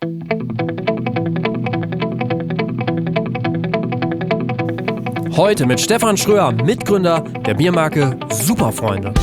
Heute mit Stefan Schröer, Mitgründer der Biermarke Superfreunde.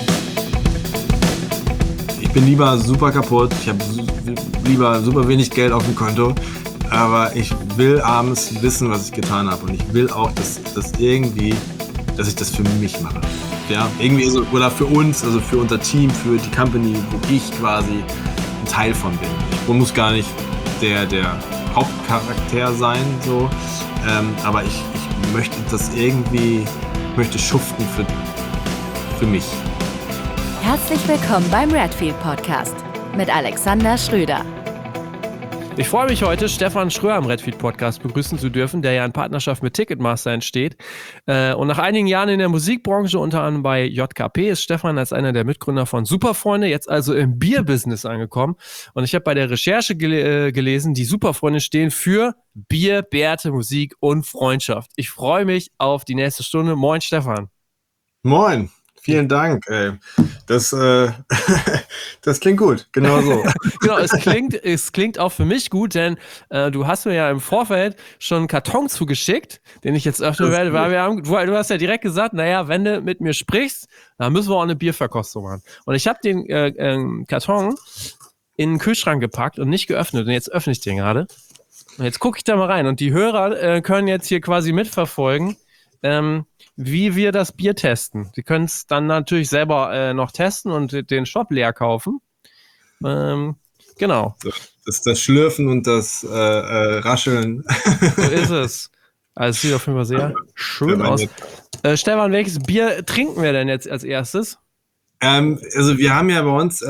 Ich bin lieber super kaputt, ich habe lieber super wenig Geld auf dem Konto, aber ich will abends wissen, was ich getan habe, und ich will auch, dass ich das für mich mache. Ja, irgendwie so, oder für uns, also für unser Team, für die Company, wo ich quasi ein Teil von bin. Ich muss gar nicht der Hauptcharakter sein, so, aber ich möchte das irgendwie, möchte schuften für mich. Herzlich willkommen beim Redfield Podcast mit Alexander Schröder. Ich freue mich heute, Stefan Schröer im Redfield Podcast begrüßen zu dürfen, der ja in Partnerschaft mit Ticketmaster entsteht. Und nach einigen Jahren in der Musikbranche, unter anderem bei JKP, ist Stefan als einer der Mitgründer von Superfreunde jetzt also im Bierbusiness angekommen. Und ich habe bei der Recherche gelesen, die Superfreunde stehen für Bier, Bärte, Musik und Freundschaft. Ich freue mich auf die nächste Stunde. Moin, Stefan. Moin. Vielen Dank. Das klingt gut, genau so. Genau, es klingt auch für mich gut, denn du hast mir ja im Vorfeld schon einen Karton zugeschickt, den ich jetzt öffnen werde, weil du hast ja direkt gesagt, naja, wenn du mit mir sprichst, dann müssen wir auch eine Bierverkostung machen. Und ich habe den Karton in den Kühlschrank gepackt und nicht geöffnet, und jetzt öffne ich den gerade. Und jetzt gucke ich da mal rein, und die Hörer können jetzt hier quasi mitverfolgen, wie wir das Bier testen. Sie können es dann natürlich selber noch testen und den Shop leer kaufen. Genau. Das Schlürfen und das Rascheln. So ist es. Also es sieht auf jeden Fall sehr schön aus. Stefan, welches Bier trinken wir denn jetzt als erstes? Also wir haben ja bei uns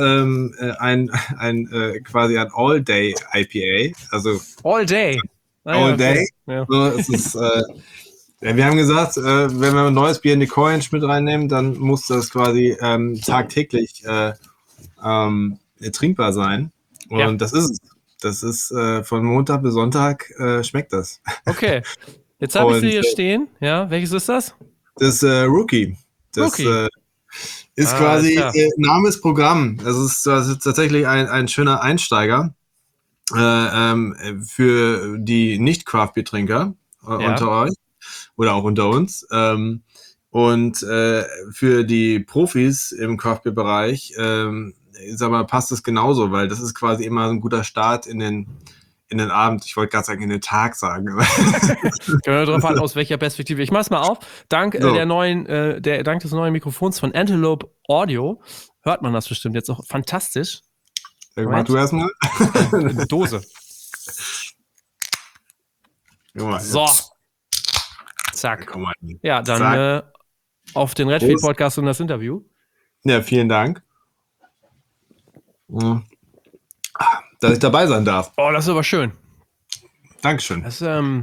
quasi ein All-Day IPA. Also All Day. All Day. Ja. So, es ist, wir haben gesagt, wenn wir ein neues Bier in die Coinage mit reinnehmen, dann muss das quasi tagtäglich trinkbar sein. Und ja, das ist es. Das ist von Montag bis Sonntag schmeckt das. Okay. Jetzt habe ich sie hier stehen. Ja, welches ist das? Das Rookie. Das ist quasi Name ist Programm. Das ist tatsächlich ein schöner Einsteiger für die Nicht-Craft-Bier-Trinker unter euch. Oder auch unter uns. Und für die Profis im Craft-Beer-Bereich passt es genauso, weil das ist quasi immer ein guter Start in den Abend. Ich wollte gerade sagen, in den Tag sagen. Können wir darauf an, aus welcher Perspektive. Ich mach's mal auf. Dank des neuen Mikrofons von Antelope Audio hört man das bestimmt jetzt auch fantastisch. Mach du erstmal. Dose. So. Zack. Ja, dann auf den Redfield Podcast und das Interview. Ja, vielen Dank. Dass ich dabei sein darf. Oh, das ist aber schön. Dankeschön. Das,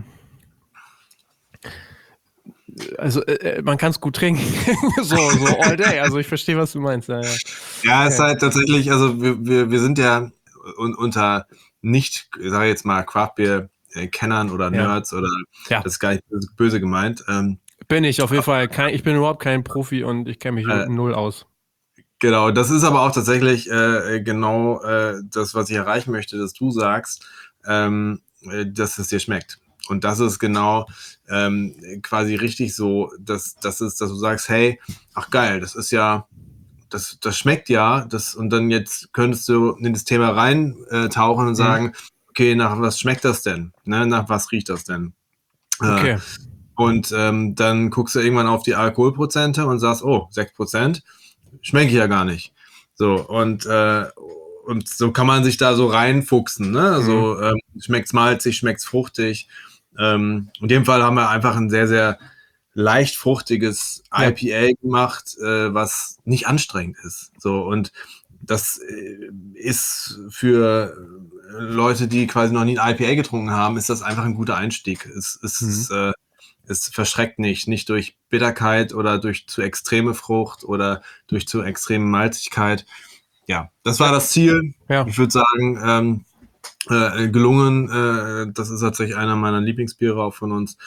man kann es gut trinken. so all day. Also ich verstehe, was du meinst. Ja, es ist halt tatsächlich, also wir sind ja unter nicht, ich sage jetzt mal, Craft-Bier Kennern oder Nerds oder das ist gar nicht böse gemeint. Bin ich auf jeden Fall. Ich bin überhaupt kein Profi und ich kenne mich null aus. Genau, das ist aber auch tatsächlich genau das, was ich erreichen möchte, dass du sagst, dass es dir schmeckt. Und das ist genau quasi richtig so, dass du sagst, hey, ach geil, das ist ja, das schmeckt ja, und dann jetzt könntest du in das Thema reintauchen und sagen, okay, nach was schmeckt das denn? Ne? Nach was riecht das denn? Okay. Und dann guckst du irgendwann auf die Alkoholprozente und sagst, oh, 6%, schmecke ich ja gar nicht. So, und so kann man sich da so reinfuchsen. Ne? Also schmeckt's malzig, schmeckt's fruchtig. In dem Fall haben wir einfach ein sehr, sehr leicht fruchtiges IPA gemacht, was nicht anstrengend ist. So, und das ist für Leute, die quasi noch nie ein IPA getrunken haben, ist das einfach ein guter Einstieg. Es verschreckt nicht durch Bitterkeit oder durch zu extreme Frucht oder durch zu extreme Malzigkeit. Ja, das war das Ziel. Ja. Ich würde sagen, gelungen. Das ist tatsächlich einer meiner Lieblingsbiere auch von uns.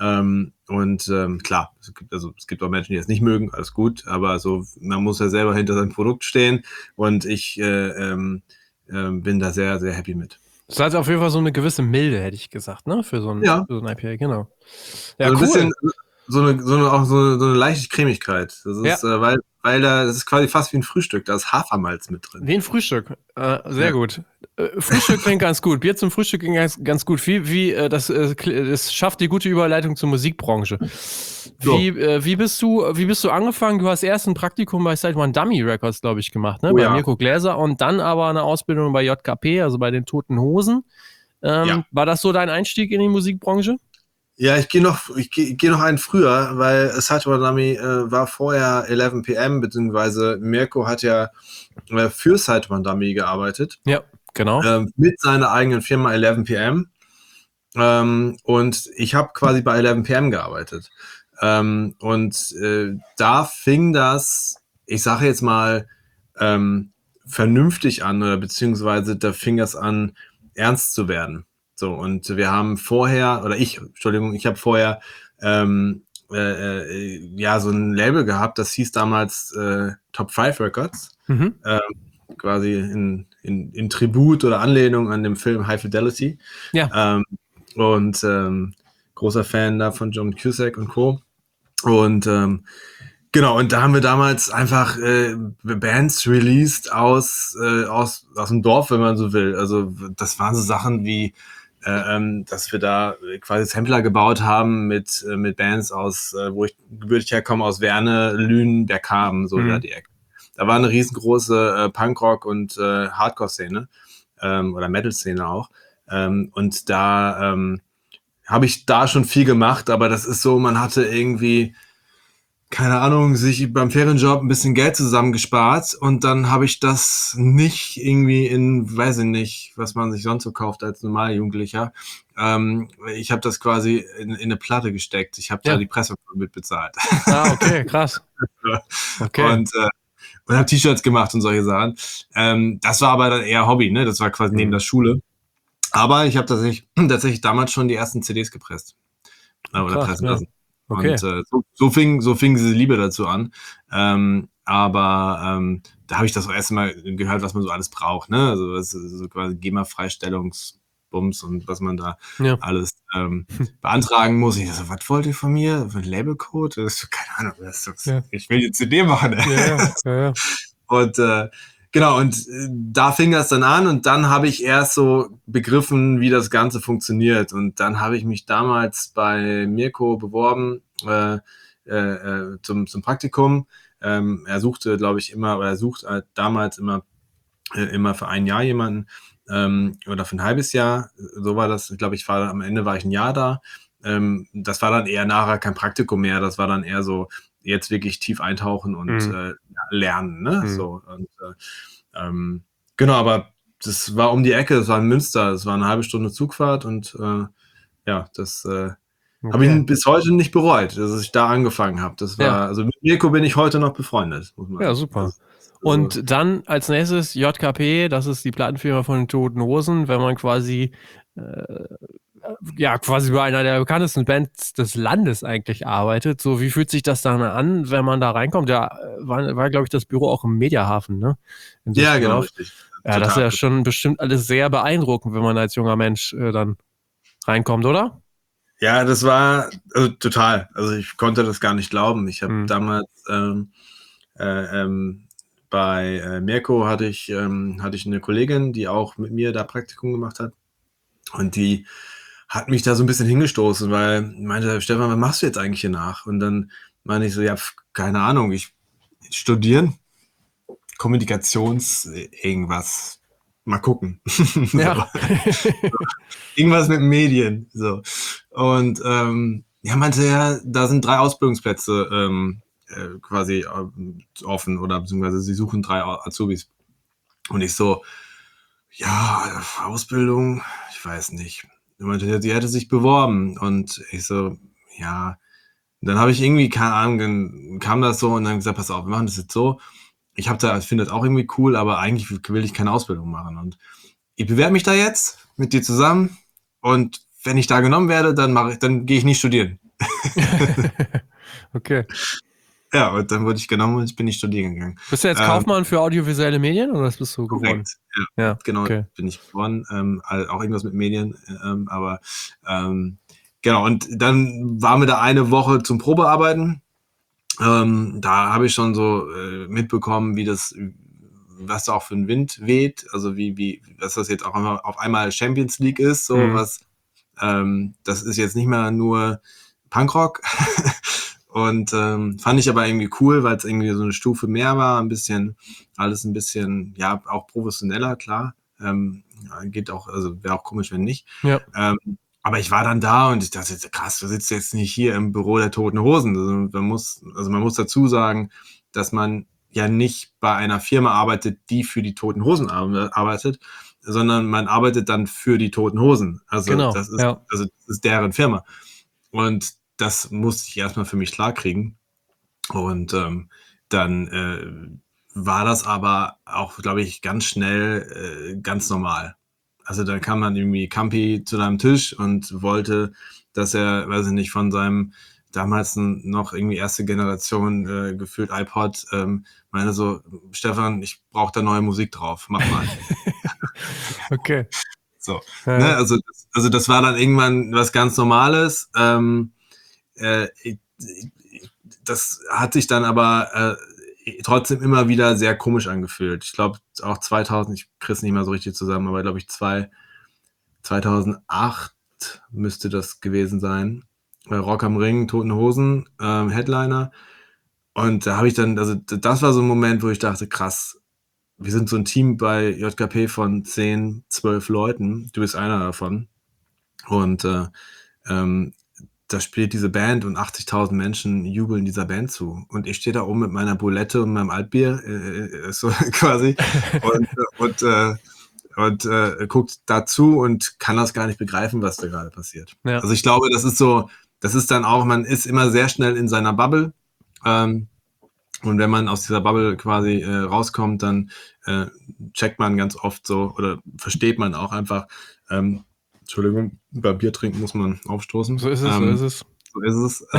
Klar, es gibt auch Menschen, die es nicht mögen, alles gut, aber so, man muss ja selber hinter seinem Produkt stehen, und ich bin da sehr, sehr happy mit. Das hat auf jeden Fall so eine gewisse Milde, hätte ich gesagt, ne? Für so ein IPA, genau. Ja, so ein cool. bisschen so eine leichte Cremigkeit. Das ist, weil das ist quasi fast wie ein Frühstück. Da ist Hafermalz mit drin. Wie ein Frühstück. Sehr gut. Frühstück klingt ganz gut. Bier zum Frühstück klingt ganz gut. Das schafft die gute Überleitung zur Musikbranche. Wie bist du angefangen? Du hast erst ein Praktikum bei Side One Dummy Records, glaube ich, gemacht, ne? Bei Mirko Gläser und dann aber eine Ausbildung bei JKP, also bei den Toten Hosen. War das so dein Einstieg in die Musikbranche? Ja, ich gehe noch einen früher, weil Side One Dummy war vorher 11 PM, beziehungsweise Mirko hat ja für Side One Dummy gearbeitet. Ja, genau. Mit seiner eigenen Firma 11 PM. Und ich habe quasi bei 11 PM gearbeitet. Da fing das, ich sage jetzt mal, vernünftig an, oder beziehungsweise da fing das an, ernst zu werden. So, und wir haben vorher, ich habe vorher so ein Label gehabt, das hieß damals Top 5 Records, quasi in Tribut oder Anlehnung an dem Film High Fidelity. Ja. Großer Fan da von John Cusack und Co. Und genau, und da haben wir damals einfach Bands released aus dem Dorf, wenn man so will. Also das waren so Sachen wie dass wir da quasi Sampler gebaut haben mit Bands aus, wo ich gebürtig herkomme, aus Werne, Lünen, Berghamen, so da die Ecke. Da war eine riesengroße Punkrock- und Hardcore-Szene oder Metal-Szene auch. Und da habe ich da schon viel gemacht, aber das ist so, man hatte irgendwie, keine Ahnung, sich beim Ferienjob ein bisschen Geld zusammengespart und dann habe ich das nicht irgendwie in, weiß ich nicht, was man sich sonst so kauft als normaler Jugendlicher. Ich habe das quasi in eine Platte gesteckt. Ich habe da die Presse mit bezahlt. Ah, okay, krass. Okay. Und habe T-Shirts gemacht und solche Sachen. Das war aber dann eher Hobby, ne? Das war quasi neben der Schule. Aber ich habe tatsächlich damals schon die ersten CDs gepresst. Oder pressen lassen. Okay. Und so fing diese Liebe dazu an. Da habe ich das auch erst mal gehört, was man so alles braucht. Ne? Also so quasi GEMA-Freistellungsbums und was man da alles beantragen muss. Ich so, was wollt ihr von mir? Für ein Labelcode? Das ist, keine Ahnung. Ich will die CD machen. Ja. Und genau, und da fing das dann an und dann habe ich erst so begriffen, wie das Ganze funktioniert. Und dann habe ich mich damals bei Mirko beworben zum Praktikum. Er suchte, glaube ich, sucht damals immer für ein Jahr jemanden oder für ein halbes Jahr. So war das, glaube ich, am Ende war ich ein Jahr da. Das war dann eher nachher kein Praktikum mehr. Das war dann eher so, jetzt wirklich tief eintauchen und lernen, ne? So, und genau, aber das war um die Ecke, das war in Münster, das war eine halbe Stunde Zugfahrt und das habe ich bis heute nicht bereut, dass ich da angefangen habe. Das war, also mit Mirko bin ich heute noch befreundet, muss man sagen. Ja, super. Und dann als nächstes JKP, das ist die Plattenfirma von den Toten Hosen, wenn man quasi quasi bei einer der bekanntesten Bands des Landes eigentlich arbeitet. So, wie fühlt sich das dann an, wenn man da reinkommt? Ja, war glaube ich, das Büro auch im Mediahafen, ne? Ja, genau, richtig. Ja, das ist ja schon bestimmt alles sehr beeindruckend, wenn man als junger Mensch dann reinkommt, oder? Ja, das war total. Also ich konnte das gar nicht glauben. Ich habe damals bei Mirko hatte ich eine Kollegin, die auch mit mir da Praktikum gemacht hat. Und die hat mich da so ein bisschen hingestoßen, weil meinte, Stefan, was machst du jetzt eigentlich hier nach? Und dann meine ich so, ja, keine Ahnung, ich studieren, irgendwas, mal gucken. Ja. Irgendwas mit Medien. So. Und meinte er, da sind 3 Ausbildungsplätze quasi offen oder beziehungsweise sie suchen 3 Azubis. Und ich so, ja, Ausbildung, ich weiß nicht. Er meinte, sie hätte sich beworben. Und ich so, ja. Und dann habe ich irgendwie, keine Ahnung, dann kam das so und dann gesagt, pass auf, wir machen das jetzt so. Ich finde das auch irgendwie cool, aber eigentlich will ich keine Ausbildung machen. Und ich bewerbe mich da jetzt mit dir zusammen. Und wenn ich da genommen werde, dann gehe ich nicht studieren. Okay. Ja, und dann wurde ich genommen und ich bin nicht studieren gegangen. Bist du jetzt Kaufmann für audiovisuelle Medien oder was bist du geworden? Korrekt, Ja, genau, okay. bin ich geworden. Auch irgendwas mit Medien, aber genau, und dann waren wir da eine Woche zum Probearbeiten. Da habe ich schon so mitbekommen, was da auch für ein Wind weht, also dass das jetzt auch auf einmal Champions League ist, so was, das ist jetzt nicht mehr nur Punkrock. Und fand ich aber irgendwie cool, weil es irgendwie so eine Stufe mehr war, alles ein bisschen, ja, auch professioneller, klar. Geht auch, also wäre auch komisch, wenn nicht. Ja. Aber ich war dann da und ich dachte, krass, du sitzt jetzt nicht hier im Büro der Toten Hosen. Also man muss dazu sagen, dass man ja nicht bei einer Firma arbeitet, die für die Toten Hosen arbeitet, sondern man arbeitet dann für die Toten Hosen. Also Genau, das ist, ja. also das ist deren Firma. Und das musste ich erstmal für mich klar kriegen. Und dann war das aber auch, glaube ich, ganz schnell ganz normal. Also da kam dann irgendwie Campi zu deinem Tisch und wollte, dass er, weiß ich nicht, von seinem damals noch irgendwie erste Generation gefühlt iPod, meine so, Stefan, ich brauche da neue Musik drauf, mach mal. Okay. So, ne? Also das war dann irgendwann was ganz Normales. Das hat sich dann aber trotzdem immer wieder sehr komisch angefühlt. Ich glaube auch 2000, ich krieg's nicht mal so richtig zusammen, aber glaube ich 2008 müsste das gewesen sein. Rock am Ring, Toten Hosen, Headliner. Und da habe ich dann, also das war so ein Moment, wo ich dachte, krass, wir sind so ein Team bei JKP von 10, 12 Leuten. Du bist einer davon. Und da spielt diese Band und 80.000 Menschen jubeln dieser Band zu. Und ich stehe da oben mit meiner Bulette und meinem Altbier, so quasi, und guckt dazu und kann das gar nicht begreifen, was da gerade passiert. Ja. Also ich glaube, das ist dann auch, man ist immer sehr schnell in seiner Bubble. Und wenn man aus dieser Bubble quasi rauskommt, dann checkt man ganz oft so oder versteht man auch einfach, Entschuldigung, bei Bier trinken muss man aufstoßen. So ist es. So ist es.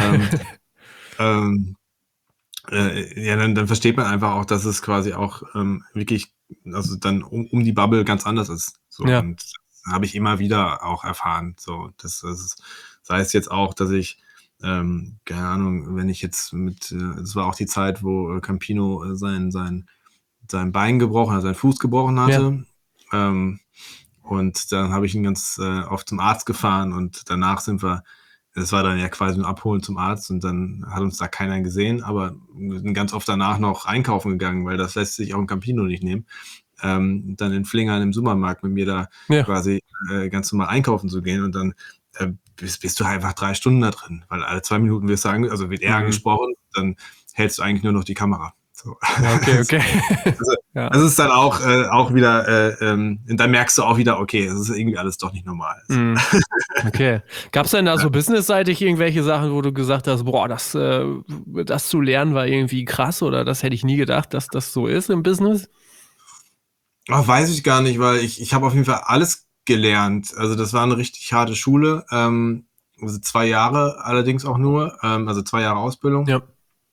Ja, dann versteht man einfach auch, dass es quasi auch wirklich, also dann um die Bubble ganz anders ist. So. Ja. Und das habe ich immer wieder auch erfahren. So, sei es jetzt auch, dass ich, keine Ahnung, wenn ich jetzt das war auch die Zeit, wo Campino sein Bein gebrochen hat, seinen Fuß gebrochen hatte. Ja. Und dann habe ich ihn ganz oft zum Arzt gefahren und danach das war dann ja quasi ein Abholen zum Arzt und dann hat uns da keiner gesehen, aber wir sind ganz oft danach noch einkaufen gegangen, weil das lässt sich auch in Campino nicht nehmen. Dann in Flingern im Supermarkt mit mir da quasi ganz normal einkaufen zu gehen und dann bist du einfach 3 Stunden da drin, weil alle 2 Minuten wird er angesprochen, dann hältst du eigentlich nur noch die Kamera. So. Ja, okay. Also, ja. Das ist dann auch wieder, dann merkst du auch wieder, okay, es ist irgendwie alles doch nicht normal. Okay. Gab es denn da so businessseitig irgendwelche Sachen, wo du gesagt hast, boah, das zu lernen war irgendwie krass oder das hätte ich nie gedacht, dass das so ist im Business? Ach, weiß ich gar nicht, weil ich habe auf jeden Fall alles gelernt. Also das war eine richtig harte Schule. Also 2 Jahre allerdings auch nur, also 2 Jahre Ausbildung. Ja.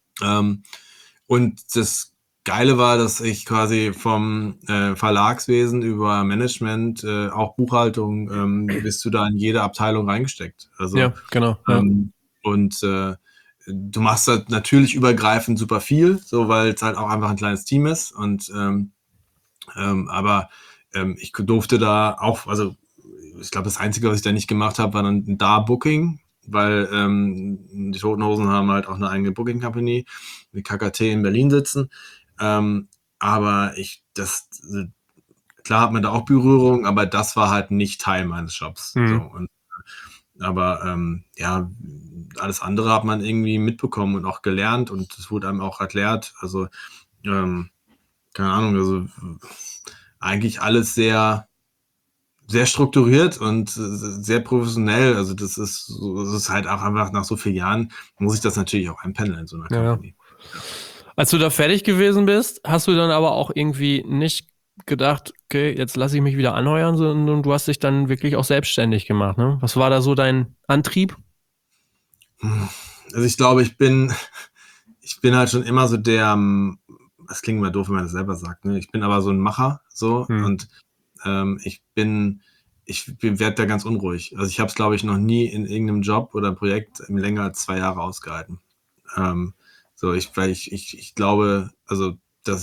Und das Geile war, dass ich quasi vom Verlagswesen über Management, auch Buchhaltung, bist du da in jede Abteilung reingesteckt. Also, ja, genau. Ja. Und du machst halt natürlich übergreifend super viel, so weil es halt auch einfach ein kleines Team ist. Und aber ich durfte da auch, also ich glaube, das Einzige, was ich da nicht gemacht habe, war dann da Booking, weil die Toten Hosen haben halt auch eine eigene Booking Company mit KKT in Berlin sitzen. Aber klar hat man da auch Berührung, aber das war halt nicht Teil meines Jobs. So, aber ja, alles andere hat man irgendwie mitbekommen und auch gelernt und es wurde einem auch erklärt. Also, keine Ahnung, also eigentlich alles sehr, sehr strukturiert und sehr professionell. Also das ist halt auch einfach nach so vielen Jahren, muss ich das natürlich auch einpendeln in so einer Company. Ja. Als du da fertig gewesen bist, hast du dann aber auch irgendwie nicht gedacht, okay, jetzt lasse ich mich wieder anheuern, sondern du hast dich dann wirklich auch selbstständig gemacht, ne? Was war da so dein Antrieb? Also ich glaube, ich bin ich bin halt schon immer so das klingt immer doof, wenn man das selber sagt, ne? Ich bin aber so ein Macher, so, und ich werde da ganz unruhig. Also ich habe es, glaube ich, noch nie in irgendeinem Job oder Projekt länger als 2 Jahre ausgehalten. Weil ich glaube, also, dass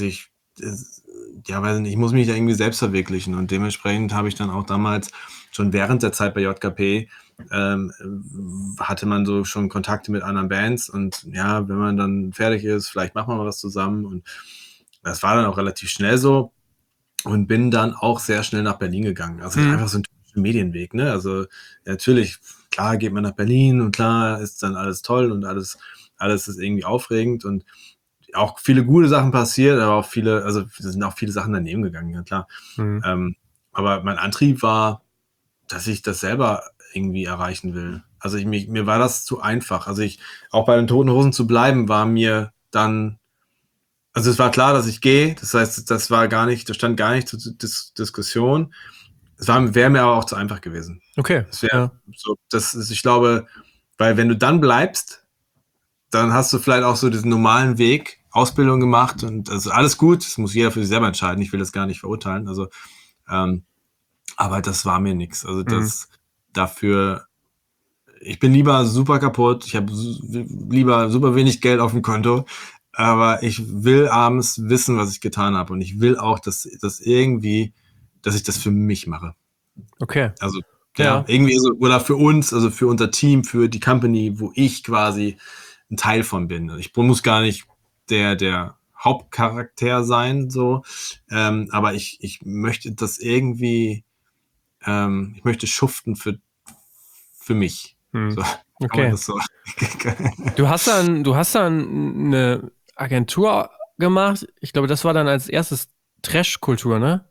weiß nicht, ich muss mich da irgendwie selbst verwirklichen, und dementsprechend habe ich dann auch damals schon während der Zeit bei JKP hatte man so schon Kontakte mit anderen Bands, und ja, wenn man dann fertig ist, vielleicht macht man mal was zusammen, und das war dann auch relativ schnell so, und bin dann auch sehr schnell nach Berlin gegangen. Also einfach so ein typischer Medienweg, ne? Also natürlich, klar geht man nach Berlin und klar ist dann alles toll und alles ist irgendwie aufregend und auch viele gute Sachen passiert, aber auch es sind auch viele Sachen daneben gegangen, ja klar. Aber mein Antrieb war, dass ich das selber irgendwie erreichen will. Also mir war das zu einfach. Also auch bei den Toten Hosen zu bleiben, war mir dann, also es war klar, dass ich gehe. Das heißt, das stand gar nicht zur Diskussion. Wäre mir aber auch zu einfach gewesen. Okay. Ich glaube, weil wenn du dann bleibst, dann hast du vielleicht auch so diesen normalen Weg, Ausbildung gemacht, und also alles gut. Das muss jeder für sich selber entscheiden. Ich will das gar nicht verurteilen. Also, aber das war mir nichts. Also dafür, ich bin lieber super kaputt. Ich habe lieber super wenig Geld auf dem Konto. Aber ich will abends wissen, was ich getan habe. Und ich will auch, dass ich das für mich mache. Okay. Also, ja, irgendwie so, oder für uns, also für unser Team, für die Company, wo ich quasi ein Teil von bin. Ich muss gar nicht der Hauptcharakter sein, so. Aber ich möchte das irgendwie, ich möchte schuften für mich. So, okay. So. Du hast dann eine Agentur gemacht. Ich glaube, das war dann als erstes Trash-Kultur, ne?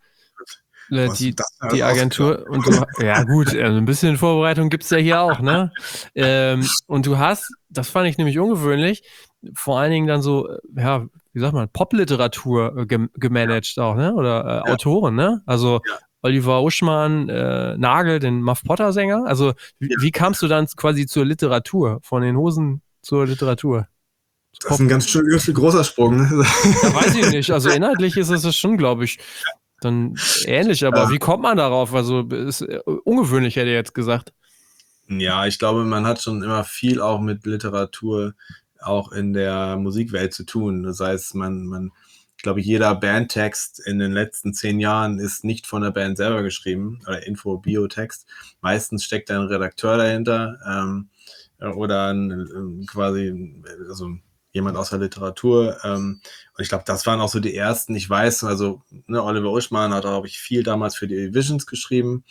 Die Agentur. Und ja gut, also ein bisschen Vorbereitung gibt es ja hier auch, ne? Und du hast, das fand ich nämlich ungewöhnlich, vor allen Dingen dann so, ja, wie sagt man, Popliteratur gemanagt auch, ne? Oder Autoren, ne? Also Oliver Uschmann, Nagel, den Muff Potter-Sänger. Also wie kamst du dann quasi zur Literatur, von den Hosen zur Literatur? Das ist ein ganz schön großer Sprung. Ne? Ja, weiß ich nicht. Also inhaltlich ist es schon, glaube ich, dann ähnlich. Aber wie kommt man darauf? Also ist ungewöhnlich, hätte ich jetzt gesagt. Ja, ich glaube, man hat schon immer viel auch mit Literatur auch in der Musikwelt zu tun. Das heißt, ich glaube, jeder Bandtext in den letzten 10 Jahren ist nicht von der Band selber geschrieben, oder Info-Biotext. Meistens steckt da ein Redakteur dahinter oder quasi jemand aus der Literatur. Und ich glaube, das waren auch so die ersten. Ich weiß, also Oliver Uschmann hat, glaube ich, viel damals für die Visions geschrieben.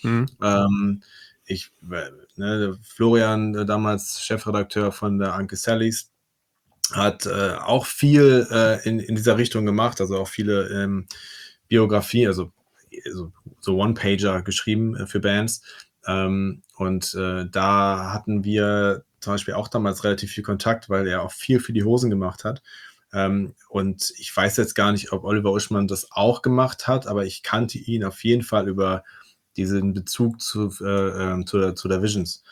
Florian, damals Chefredakteur von der Anke Sallys, hat auch viel in dieser Richtung gemacht, also auch viele Biografien, also so One-Pager geschrieben für Bands. Da hatten wir zum Beispiel auch damals relativ viel Kontakt, weil er auch viel für die Hosen gemacht hat. Und ich weiß jetzt gar nicht, ob Oliver Uschmann das auch gemacht hat, aber ich kannte ihn auf jeden Fall über diesen Bezug zu der Visions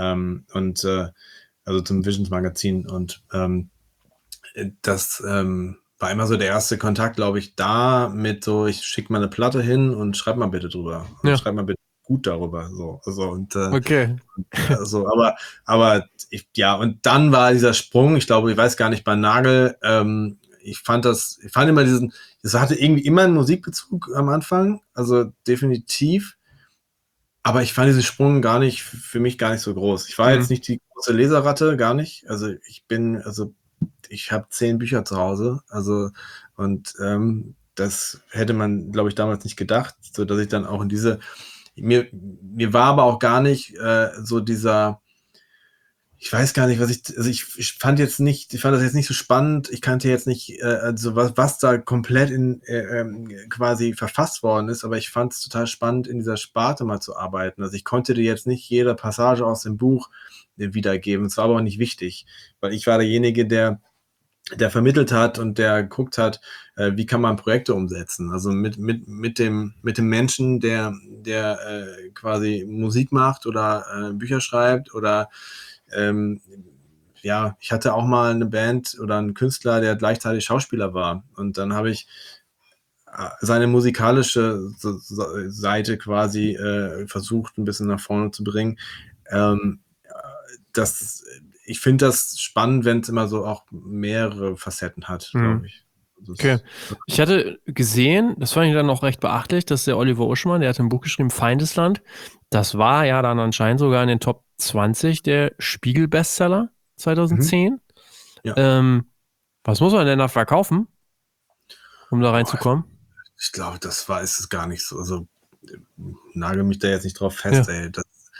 also zum Visions-Magazin. Und das war immer so der erste Kontakt, glaube ich, da mit so, ich schicke mal eine Platte hin und schreib mal bitte drüber. Ja. Schreib mal bitte gut darüber. Okay. Und dann war dieser Sprung, ich glaube, ich weiß gar nicht, bei Nagel, ich fand immer das hatte irgendwie immer einen Musikbezug am Anfang, also definitiv. Aber ich fand diesen Sprung für mich gar nicht so groß. Ich war jetzt nicht die große Leserratte, gar nicht. Also ich habe 10 Bücher zu Hause. Das hätte man, glaube ich, damals nicht gedacht, so dass ich dann auch in mir war aber auch gar nicht so dieser, ich weiß gar nicht, ich fand das jetzt nicht so spannend. Ich kannte jetzt nicht, was da komplett quasi verfasst worden ist, aber ich fand es total spannend, in dieser Sparte mal zu arbeiten. Also ich konnte dir jetzt nicht jede Passage aus dem Buch wiedergeben. Es war aber auch nicht wichtig, weil ich war derjenige, der vermittelt hat und der geguckt hat, wie kann man Projekte umsetzen. Also mit dem Menschen, der quasi Musik macht oder Bücher schreibt oder ja, ich hatte auch mal eine Band oder einen Künstler, der gleichzeitig Schauspieler war. Und dann habe ich seine musikalische Seite quasi versucht, ein bisschen nach vorne zu bringen. Ich finde das spannend, wenn es immer so auch mehrere Facetten hat, glaube ich. Okay. Ich hatte gesehen, das fand ich dann auch recht beachtlich, dass der Oliver Uschmann, der hat ein Buch geschrieben, Feindesland. Das war ja dann anscheinend sogar in den Top 20 der Spiegel-Bestseller 2010. Ja. Was muss man denn da verkaufen, um da reinzukommen? Ich glaube, ist es gar nicht so. Also nagel mich da jetzt nicht drauf fest, ey.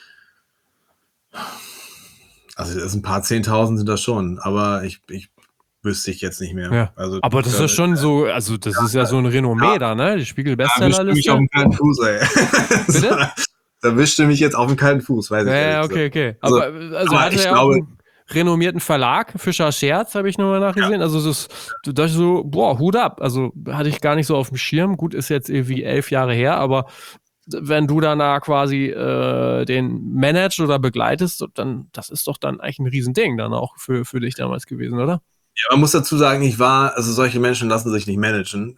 Also das ein paar 10.000 sind das schon, aber ich wüsste ich jetzt nicht mehr. Ja. Also, aber das ist schon so, also das ist ja so ein Renommee da, ne? Die Spiegel-Bestsellerliste. Da wischte mich auf den kalten Fuß, ey. Bitte? Da wischte mich jetzt auf den kalten Fuß, weiß ich nicht. Ja, okay. Aber hatte ich ja glaube, auch einen renommierten Verlag, Fischer Scherz, habe ich nochmal nachgesehen. Ja. Also das ist so, Hut ab. Also hatte ich gar nicht so auf dem Schirm. Gut, ist jetzt irgendwie 11 Jahre her, aber wenn du danach quasi den managst oder begleitest, dann das ist doch dann eigentlich ein Riesending dann auch für dich damals gewesen, oder? Ja, man muss dazu sagen, solche Menschen lassen sich nicht managen.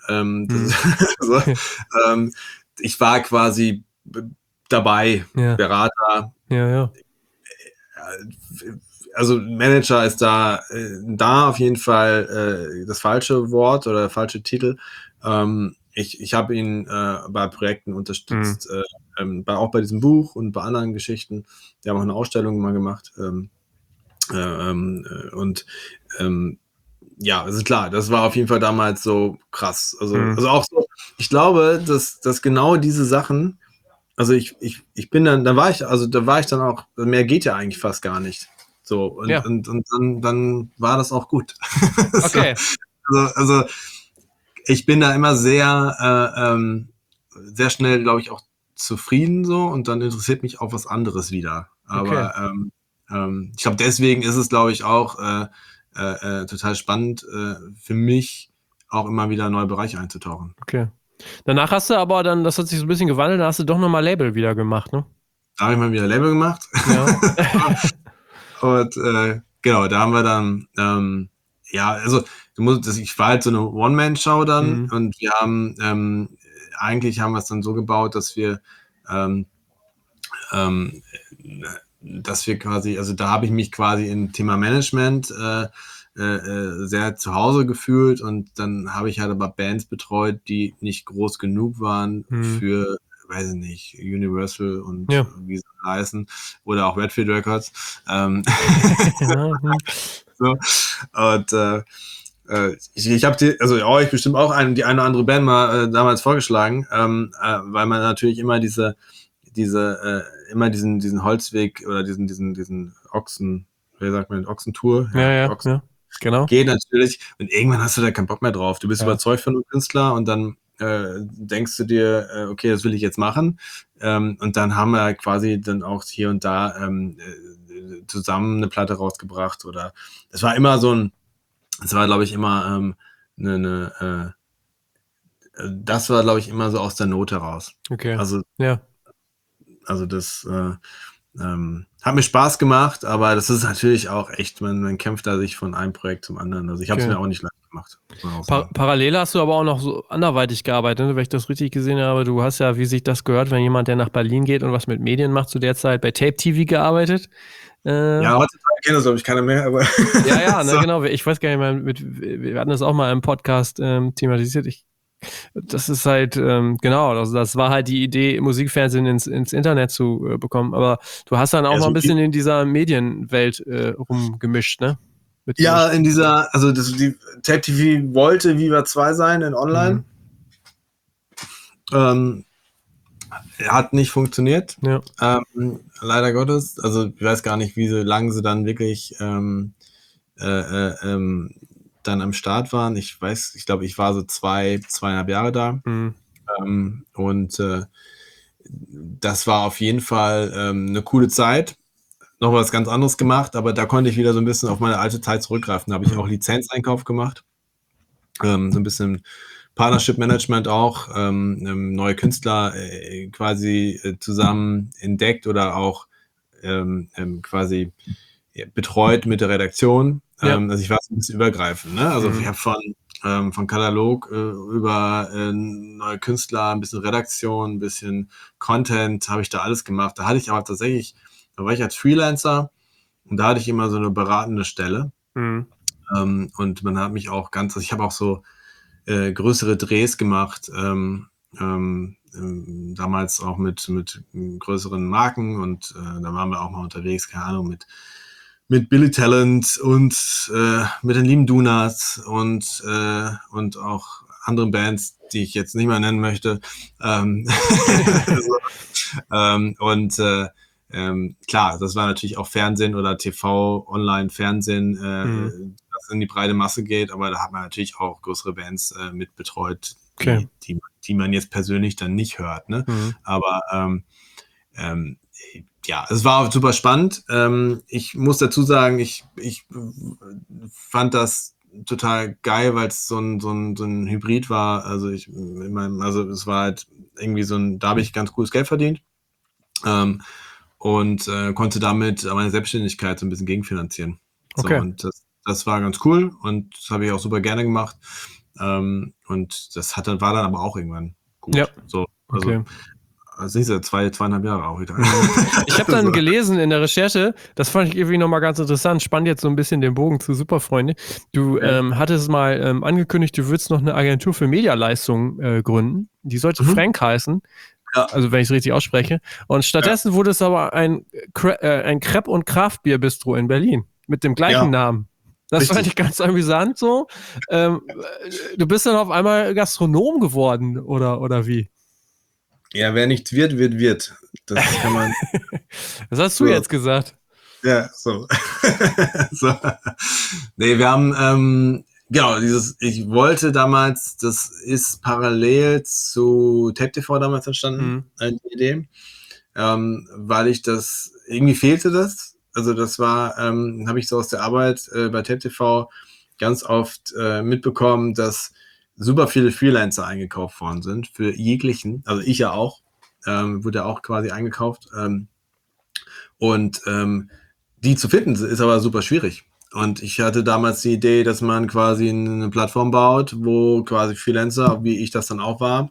Ich war quasi dabei, Berater. Ja. Also Manager ist da auf jeden Fall das falsche Wort oder der falsche Titel. Ich habe ihn bei Projekten unterstützt, auch bei diesem Buch und bei anderen Geschichten. Wir haben auch eine Ausstellung mal gemacht. Ja, also klar, das war auf jeden Fall damals so krass. Also auch so, ich glaube, dass genau diese Sachen, also ich bin dann, da war ich dann auch, mehr geht ja eigentlich fast gar nicht. So, und dann war das auch gut. Okay. Also ich bin da immer sehr, sehr schnell, glaube ich, auch zufrieden so und dann interessiert mich auch was anderes wieder. Aber ich glaube, deswegen ist es, glaube ich, auch total spannend für mich, auch immer wieder neue Bereiche einzutauchen. Okay. Danach hast du aber dann, das hat sich so ein bisschen gewandelt, da hast du doch nochmal Label wieder gemacht, ne? Da habe ich mal wieder Label gemacht. Ja. Und genau, da haben wir dann, also ich war halt so eine One-Man-Show dann und wir haben, eigentlich haben wir es dann so gebaut, dass wir quasi, also da habe ich mich quasi im Thema Management sehr zu Hause gefühlt und dann habe ich halt aber Bands betreut, die nicht groß genug waren für, weiß ich nicht, Universal und wie sie heißen oder auch Redfield Records. So. Und ich habe euch bestimmt auch die eine oder andere Band mal damals vorgeschlagen, weil man natürlich immer diesen Holzweg oder diesen Ochsen, wie sagt man, Ochsentour? Ja, genau. Geht natürlich. Und irgendwann hast du da keinen Bock mehr drauf. Du bist überzeugt von einem Künstler und dann denkst du dir, okay, das will ich jetzt machen. Und dann haben wir quasi dann auch hier und da zusammen eine Platte rausgebracht. Oder es war immer das war, glaube ich, immer das war, glaube ich, immer so aus der Not heraus. Okay. Also das hat mir Spaß gemacht, aber das ist natürlich auch echt, man kämpft da sich von einem Projekt zum anderen. Also ich habe es mir auch nicht leicht gemacht. Parallel hast du aber auch noch so anderweitig gearbeitet, ne? Wenn ich das richtig gesehen habe. Du hast ja, wie sich das gehört, wenn jemand, der nach Berlin geht und was mit Medien macht, zu der Zeit bei Tape TV gearbeitet. Ja, heutzutage kennt das, glaube ich, keiner mehr. Aber ja, ne, genau. Ich weiß gar nicht mehr, wir hatten das auch mal im Podcast thematisiert. Das ist halt, genau, also das war halt die Idee, Musikfernsehen ins Internet zu bekommen. Aber du hast dann auch mal ein bisschen in dieser Medienwelt rumgemischt, ne? Ja, in dieser, also die Tape TV wollte Viva 2 sein in Online. Hat nicht funktioniert. Ja. Leider Gottes. Also ich weiß gar nicht, wie lange sie dann wirklich dann am Start waren. Ich glaube, ich war so 2,5 Jahre da. Und das war auf jeden Fall eine coole Zeit. Noch was ganz anderes gemacht, aber da konnte ich wieder so ein bisschen auf meine alte Zeit zurückgreifen. Da habe ich auch Lizenzeinkauf gemacht. So ein bisschen Partnership Management auch, neue Künstler quasi zusammen entdeckt oder auch quasi betreut mit der Redaktion. Ja. Also ich war so ein bisschen übergreifend. Ne? Also ich habe von Katalog über neue Künstler, ein bisschen Redaktion, ein bisschen Content, habe ich da alles gemacht. Da war ich als Freelancer und da hatte ich immer so eine beratende Stelle. Und man hat mich auch also ich habe auch so größere Drehs gemacht, damals auch mit größeren Marken und da waren wir auch mal unterwegs, keine Ahnung, mit Billy Talent und mit den lieben Donuts und auch anderen Bands, die ich jetzt nicht mehr nennen möchte. Klar, das war natürlich auch Fernsehen oder TV, Online-Fernsehen, das in die breite Masse geht, aber da hat man natürlich auch größere Bands mit betreut, die man jetzt persönlich dann nicht hört. Ne? Aber ja, es war super spannend. Ich muss dazu sagen, ich fand das total geil, weil es so ein Hybrid war. Also es war halt irgendwie da habe ich ganz cooles Geld verdient. Und konnte damit meine Selbstständigkeit so ein bisschen gegenfinanzieren. Okay. So, und das war ganz cool und das habe ich auch super gerne gemacht. Und das war dann aber auch irgendwann gut. Ja. So, Okay. Also nicht so 2,5 Jahre auch wieder. Ich habe dann gelesen in der Recherche, das fand ich irgendwie nochmal ganz interessant, spannt jetzt so ein bisschen den Bogen zu Superfreunde. Du hattest mal angekündigt, du würdest noch eine Agentur für Medialeistungen gründen. Die sollte Frank heißen. Ja. Also wenn ich es richtig ausspreche. Und stattdessen wurde es aber ein Crepe- und Kraftbier-Bistro in Berlin mit dem gleichen Namen. Das fand ich ganz amüsant so. Du bist dann auf einmal Gastronom geworden oder wie? Ja, wer nichts wird, wird. Das kann man. Das hast du jetzt gesagt. Ja, so. So. Nee, wir haben, genau, ich wollte damals, das ist parallel zu Tape TV damals entstanden, die Idee, weil irgendwie fehlte das. Also das war, habe ich so aus der Arbeit bei Tape TV ganz oft mitbekommen, dass super viele Freelancer eingekauft worden sind für jeglichen, also ich ja auch, wurde ja auch quasi eingekauft und die zu finden ist aber super schwierig. Und ich hatte damals die Idee, dass man quasi eine Plattform baut, wo quasi Freelancer, wie ich das dann auch war,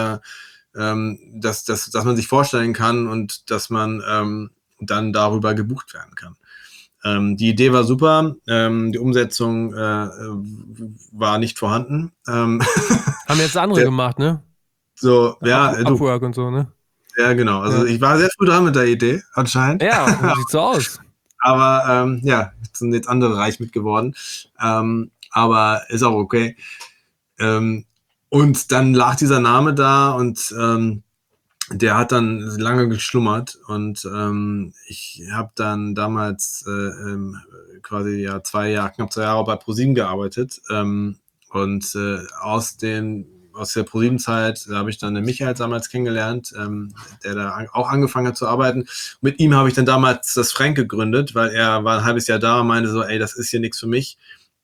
dass man sich vorstellen kann und dass man dann darüber gebucht werden kann. Die Idee war super, die Umsetzung war nicht vorhanden. Haben jetzt andere gemacht, ne? So, ja, Upwork und so, ne? Ja, genau. Also ich war sehr früh dran mit der Idee, anscheinend. Ja, sieht so aus. Aber sind jetzt andere reich mit geworden. Aber ist auch okay. Und dann lag dieser Name da und der hat dann lange geschlummert und ich habe dann damals quasi knapp 2 Jahre bei ProSieben gearbeitet und aus der ProSieben-Zeit habe ich dann den Michael damals kennengelernt, der da auch angefangen hat zu arbeiten. Mit ihm habe ich dann damals das Frank gegründet, weil er war ein halbes Jahr da und meinte so, ey, das ist hier nichts für mich.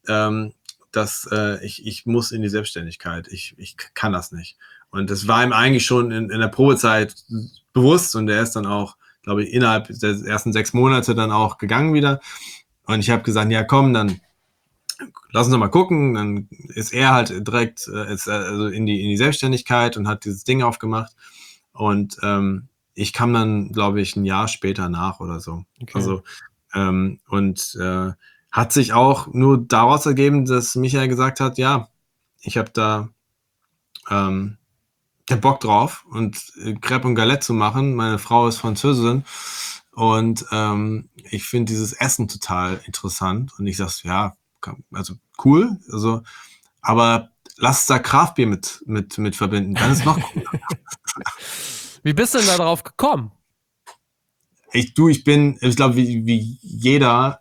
Ich muss in die Selbstständigkeit. Ich kann das nicht. Und das war ihm eigentlich schon in der Probezeit bewusst und er ist dann auch, glaube ich, innerhalb der ersten 6 Monate dann auch gegangen wieder. Und ich habe gesagt, ja komm, dann lass uns doch mal gucken. Dann ist er halt direkt also in die Selbstständigkeit und hat dieses Ding aufgemacht. Und ich kam dann, glaube ich, ein Jahr später nach oder so. Okay. Also hat sich auch nur daraus ergeben, dass Michael gesagt hat, ja, ich habe da Bock drauf und Crêpe und Galette zu machen. Meine Frau ist Französin und ich finde dieses Essen total interessant. Und ich sag, ja, also cool, also, aber lass da Kraftbier mit verbinden, dann ist noch cooler. Wie bist du denn da drauf gekommen? Ich glaube, wie jeder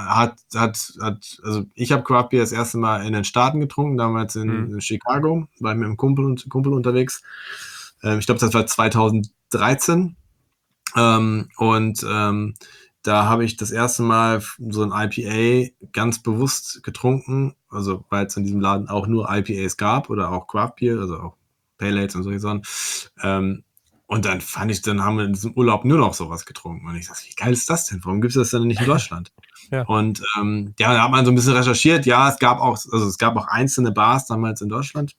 also ich habe Craft Beer das erste Mal in den Staaten getrunken, damals in Chicago, war mit einem Kumpel unterwegs. Ich glaube, das war 2013. Da habe ich das erste Mal so ein IPA ganz bewusst getrunken, also weil es in diesem Laden auch nur IPAs gab oder auch Craft Beer, also auch Pale Ales und solche Sachen. Und dann haben wir in diesem Urlaub nur noch sowas getrunken. Und ich dachte, wie geil ist das denn? Warum gibt es das denn nicht in Deutschland? Ja. Und da hat man so ein bisschen recherchiert. Ja, es gab auch einzelne Bars damals in Deutschland.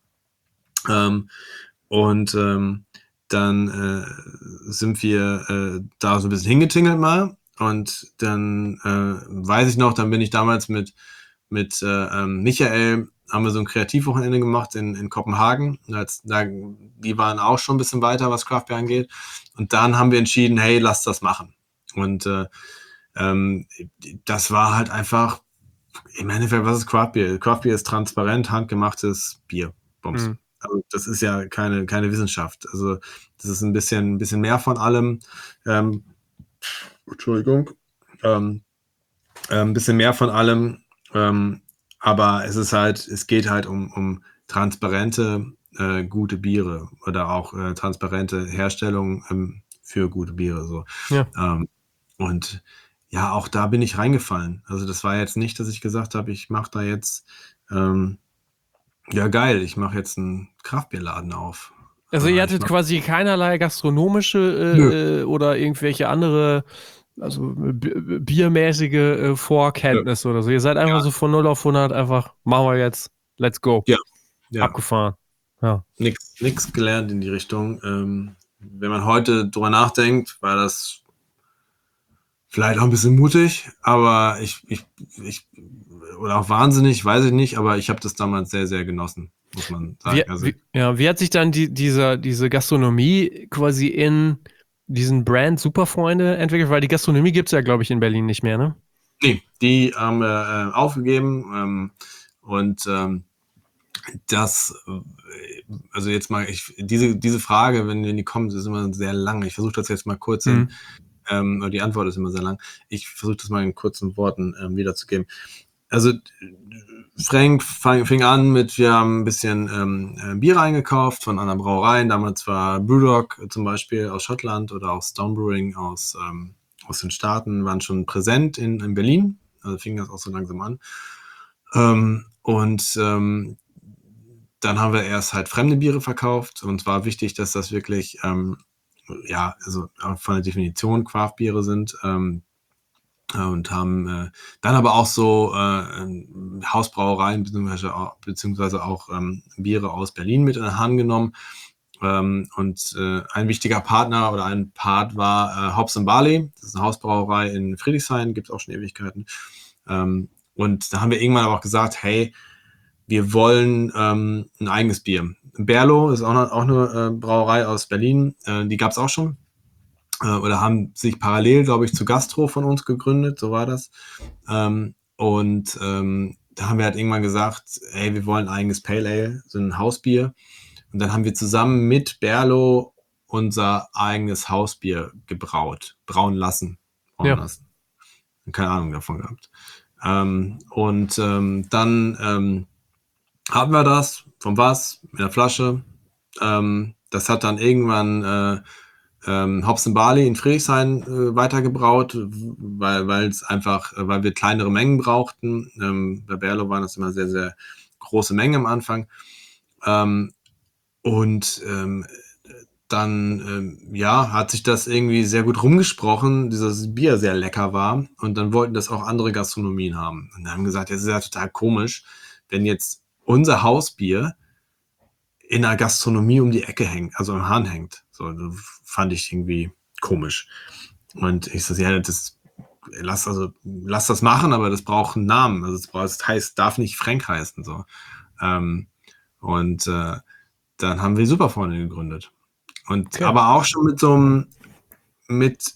Dann sind wir da so ein bisschen hingetingelt mal. Und dann weiß ich noch, dann bin ich damals mit Michael, haben wir so ein Kreativwochenende gemacht in Kopenhagen. Die waren auch schon ein bisschen weiter, was Craft Beer angeht. Und dann haben wir entschieden, hey, lass das machen. Und das war halt einfach, im Endeffekt, was ist Craft Beer? Craft Beer ist transparent, handgemachtes Bier. Bums. Mhm. Also das ist ja keine Wissenschaft. Also das ist ein bisschen mehr von allem. Entschuldigung. Ein bisschen mehr von allem. Aber es geht halt um transparente, gute Biere oder auch transparente Herstellung für gute Biere. So. Ja. Und ja, auch da bin ich reingefallen. Also das war jetzt nicht, dass ich gesagt habe, ich mache da jetzt, ja geil, ich mache jetzt einen Kraftbierladen auf. Also ihr hattet quasi keinerlei gastronomische oder irgendwelche andere, also biermäßige Vorkenntnisse oder so. Ihr seid einfach so von 0 auf 100 einfach, machen wir jetzt, let's go. Ja. Abgefahren. Ja. Nix gelernt in die Richtung. Wenn man heute drüber nachdenkt, war das vielleicht auch ein bisschen mutig, aber oder auch wahnsinnig, weiß ich nicht, aber ich habe das damals sehr, sehr genossen, muss man sagen. Wie hat sich dann diese Gastronomie quasi in diesen Brand Superfreunde entwickelt? Weil die Gastronomie gibt es ja, glaube ich, in Berlin nicht mehr, ne? Nee, die haben wir aufgegeben also jetzt mal, diese Frage, wenn die kommt, ist immer sehr lang. Ich versuche das jetzt mal kurz die Antwort ist immer sehr lang. Ich versuche das mal in kurzen Worten wiederzugeben. Also Frank fing an mit, wir haben ein bisschen Bier eingekauft von anderen Brauereien. Damals war Brewdog zum Beispiel aus Schottland oder auch Stone Brewing aus den Staaten, waren schon präsent in Berlin. Also fing das auch so langsam an. Dann haben wir erst halt fremde Biere verkauft. Und es war wichtig, dass das wirklich also von der Definition Craft-Biere sind. Und haben dann aber auch so Hausbrauereien beziehungsweise auch Biere aus Berlin mit in die Hand genommen. Und ein wichtiger Partner oder ein Part war Hops & Barley. Das ist eine Hausbrauerei in Friedrichshain, gibt es auch schon Ewigkeiten. Und da haben wir irgendwann aber auch gesagt, hey, wir wollen ein eigenes Bier. Berlo ist auch eine Brauerei aus Berlin, die gab es auch schon. Oder haben sich parallel, glaube ich, zu Gastro von uns gegründet, so war das. Da haben wir halt irgendwann gesagt, hey, wir wollen ein eigenes Pale Ale, so ein Hausbier. Und dann haben wir zusammen mit Berlo unser eigenes Hausbier brauen lassen. Keine Ahnung davon gehabt. Dann hatten wir das vom Fass in der Flasche. Das hat dann irgendwann Hops & Barley in Friedrichshain weitergebraut, weil wir kleinere Mengen brauchten. Bei Berlo waren das immer sehr, sehr große Mengen am Anfang. Dann hat sich das irgendwie sehr gut rumgesprochen, dieses Bier sehr lecker war. Und dann wollten das auch andere Gastronomien haben. Und dann haben gesagt, das ist ja total komisch, wenn jetzt unser Hausbier in einer Gastronomie um die Ecke hängt, also am Hahn hängt. So, das fand ich irgendwie komisch. Und ich so, ja, lass das machen, aber das braucht einen Namen. Also das darf nicht Frank heißen. So. Dann haben wir Superfreunde gegründet. Und okay. Aber auch schon mit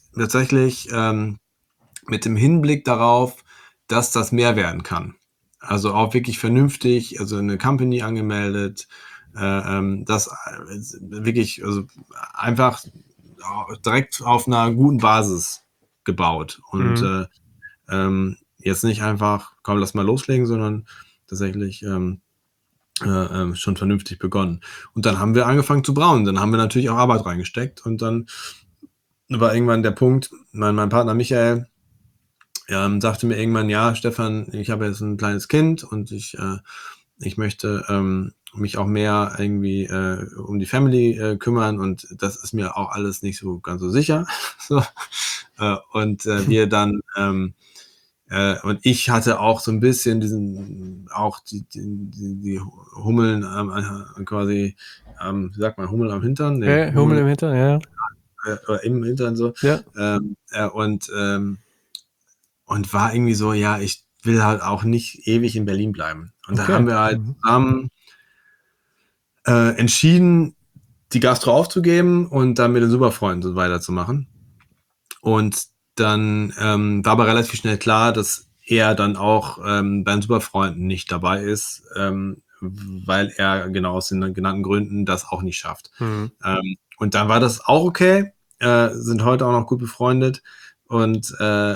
dem Hinblick darauf, dass das mehr werden kann. Also auch wirklich vernünftig, also eine Company angemeldet, das wirklich, also einfach direkt auf einer guten Basis gebaut. Und jetzt nicht einfach, komm, lass mal loslegen, sondern tatsächlich schon vernünftig begonnen. Und dann haben wir angefangen zu brauen. Dann haben wir natürlich auch Arbeit reingesteckt. Und dann war irgendwann der Punkt, mein Partner Michael sagte mir irgendwann, ja, Stefan, ich habe jetzt ein kleines Kind und ich möchte mich auch mehr irgendwie um die Family kümmern und das ist mir auch alles nicht so ganz so sicher. So. Und wir dann und ich hatte auch so ein bisschen auch die Hummeln quasi, wie sagt man, Hummel am Hintern? Nee, Hummel im Hintern, ja. Oder im Hintern so. Ja. Und war irgendwie so, ja, ich will halt auch nicht ewig in Berlin bleiben. Und dann Okay. haben wir halt zusammen entschieden, die Gastro aufzugeben und dann mit den Superfreunden so weiterzumachen. Und dann war aber relativ schnell klar, dass er dann auch bei den Superfreunden nicht dabei ist, weil er genau aus den genannten Gründen das auch nicht schafft. Und dann war das auch okay, sind heute auch noch gut befreundet und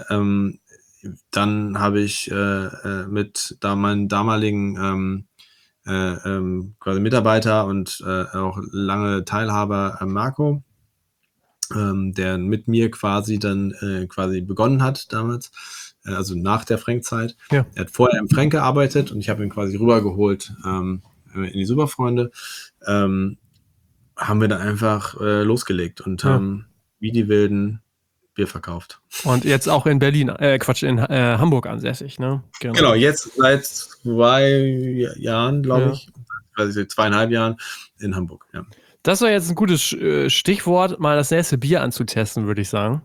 dann habe ich mit meinen damaligen quasi Mitarbeiter und auch lange Teilhaber Marco, der mit mir quasi dann quasi begonnen hat damals, also nach der Frank-Zeit. Ja. Er hat vorher im Frank gearbeitet und ich habe ihn quasi rübergeholt in die Superfreunde. Haben wir dann einfach losgelegt und haben wie die Wilden Bier verkauft. Und jetzt auch in Berlin, in Hamburg ansässig, ne? Genau, jetzt seit 2 Jahren, glaube ich, also 2,5 Jahren in Hamburg, ja. Das war jetzt ein gutes Stichwort, mal das nächste Bier anzutesten, würde ich sagen.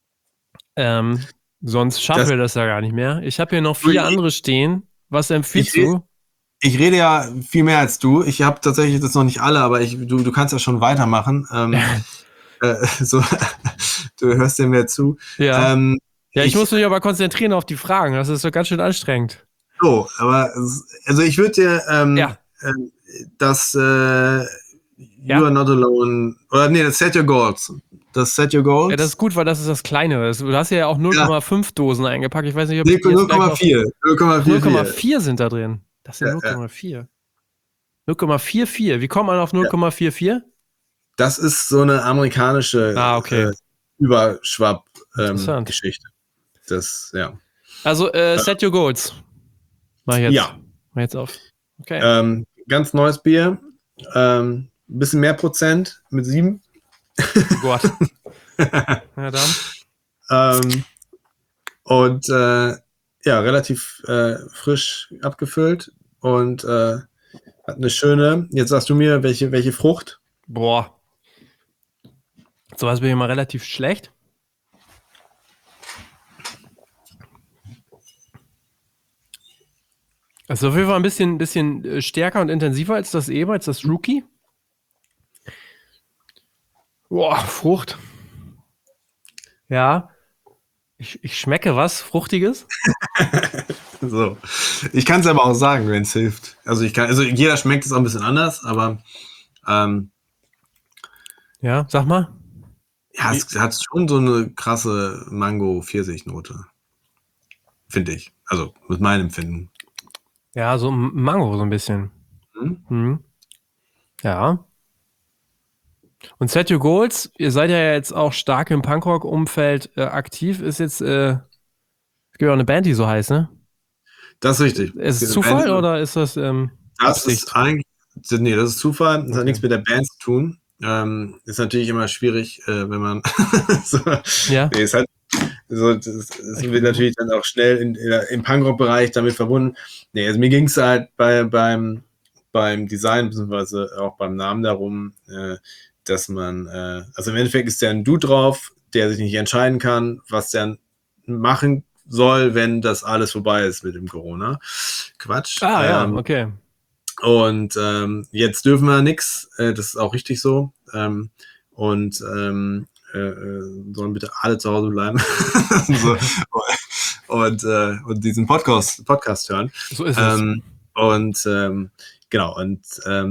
Sonst schaffen wir das ja gar nicht mehr. Ich habe hier noch 4 andere stehen. Was empfiehlst du? Ich rede ja viel mehr als du. Ich habe tatsächlich das noch nicht alle, aber du kannst ja schon weitermachen. So, du hörst dir mehr zu. Ja. Ich muss mich aber konzentrieren auf die Fragen. Das ist so ganz schön anstrengend. So, aber also ich würde dir das You Are Not Alone, oder nee, das Set Your Goals. Das Set Your Goals. Ja, das ist gut, weil das ist das Kleine. Du hast ja auch 0,5 Dosen eingepackt. Ich weiß nicht, ob 0,4. 0,4 sind da drin. Das sind 0,4. 0,44. Wie kommt man auf 0,44? Das ist so eine amerikanische Überschwapp-Geschichte. Das, ja. Also, Set Your Goals. Mach ich jetzt. Ja. Mach jetzt auf. Okay. Ganz neues Bier. Bisschen mehr Prozent mit 7. Oh Gott. Ja, dann. Und relativ frisch abgefüllt und hat eine schöne. Jetzt sagst du mir, welche Frucht? Boah. Sowas bin ich immer relativ schlecht. Das ist auf jeden Fall ein bisschen stärker und intensiver als das als das Rookie. Boah, Frucht. Ja. Ich schmecke was Fruchtiges. So. Ich kann es aber auch sagen, wenn es hilft. Also jeder schmeckt es auch ein bisschen anders, aber ja, sag mal. Ja, es hat schon so eine krasse Mango-Pfirsich-Note. Finde ich. Also mit meinem Empfinden. Ja, so Mango so ein bisschen. Ja. Und Set Your Goals, ihr seid ja jetzt auch stark im Punkrock-Umfeld aktiv. Ist jetzt, es gibt auch eine Band, die so heißt, ne? Das ist richtig. Ist es Zufall oder ist das das ist eigentlich, nee, das ist Zufall. Das hat nichts mit der Band zu tun. Ist natürlich immer schwierig, wenn man so, ja. Nee, es wird natürlich dann auch schnell im Punkrock-Bereich damit verbunden. Nee, also mir ging es halt beim Design beziehungsweise auch beim Namen darum, dass man, also im Endeffekt ist der ein Dude drauf, der sich nicht entscheiden kann, was der machen soll, wenn das alles vorbei ist mit dem Corona. Quatsch. Ja, okay. Und jetzt dürfen wir nichts, das ist auch richtig so. Und sollen bitte alle zu Hause bleiben so, und diesen Podcast hören. So ist es. Genau, und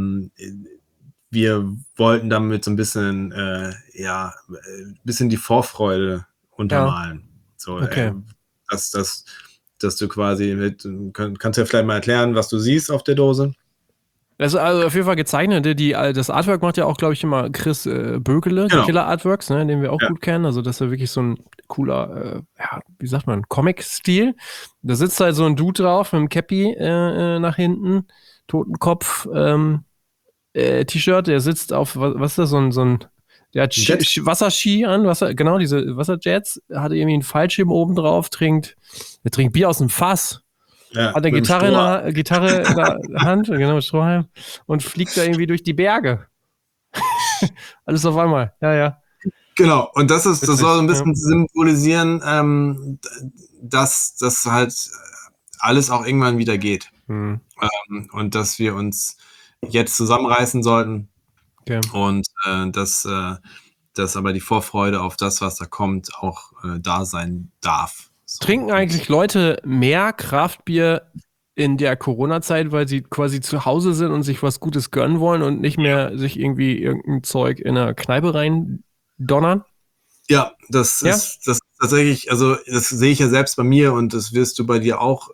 wir wollten damit so ein bisschen, bisschen die Vorfreude untermalen. Ja. So, okay. Dass du quasi kannst du ja vielleicht mal erklären, was du siehst auf der Dose. Also auf jeden Fall gezeichnet. Das Artwork macht ja auch, glaube ich, immer Chris Bökele, genau. Killer Artworks, ne, den wir auch gut kennen. Also das ist ja wirklich so ein cooler, wie sagt man, Comic-Stil. Da sitzt halt so ein Dude drauf mit einem Cappy nach hinten. Totenkopf T-Shirt, der sitzt auf, was ist das, so ein der hat Wasserski an, genau, diese Wasserjets, hatte irgendwie einen Fallschirm oben drauf, trinkt Bier aus dem Fass, Ja, hat eine Gitarre in der Hand, genau, mit Strohhalm, und fliegt da irgendwie durch die Berge. Alles auf einmal, ja. Genau, und das soll so ein bisschen ja. symbolisieren, dass das halt alles auch irgendwann wieder geht. Und dass wir uns jetzt zusammenreißen sollten. Okay. Und dass aber die Vorfreude auf das, was da kommt, auch da sein darf. So. Trinken eigentlich Leute mehr Kraftbier in der Corona-Zeit, weil sie quasi zu Hause sind und sich was Gutes gönnen wollen und nicht mehr sich irgendwie irgendein Zeug in einer Kneipe rein donnern? Ja, das ist tatsächlich, also das sehe ich ja selbst bei mir und das wirst du bei dir auch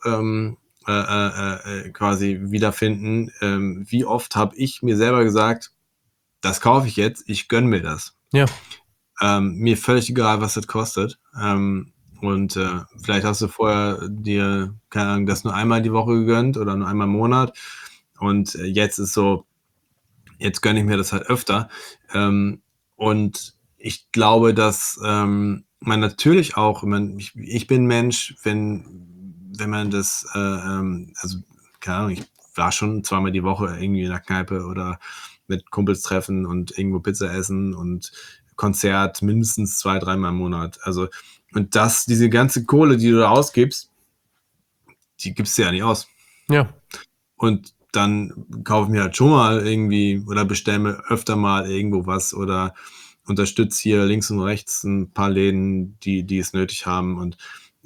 quasi wiederfinden. Wie oft habe ich mir selber gesagt, das kaufe ich jetzt, ich gönne mir das. Ja. Mir völlig egal, was das kostet. Und vielleicht hast du vorher dir, keine Ahnung, das nur einmal die Woche gegönnt oder nur einmal im Monat. Und jetzt ist so, jetzt gönne ich mir das halt öfter. Und ich glaube, dass man natürlich auch, ich bin Mensch, wenn man das, also keine Ahnung, ich war schon zweimal die Woche irgendwie in der Kneipe oder mit Kumpels treffen und irgendwo Pizza essen und Konzert mindestens 2-3 Mal im Monat. Also, und diese ganze Kohle, die du da ausgibst, die gibst du ja nicht aus. Ja. Und dann kaufe ich mir halt schon mal irgendwie oder bestelle mir öfter mal irgendwo was oder unterstütze hier links und rechts ein paar Läden, die es nötig haben und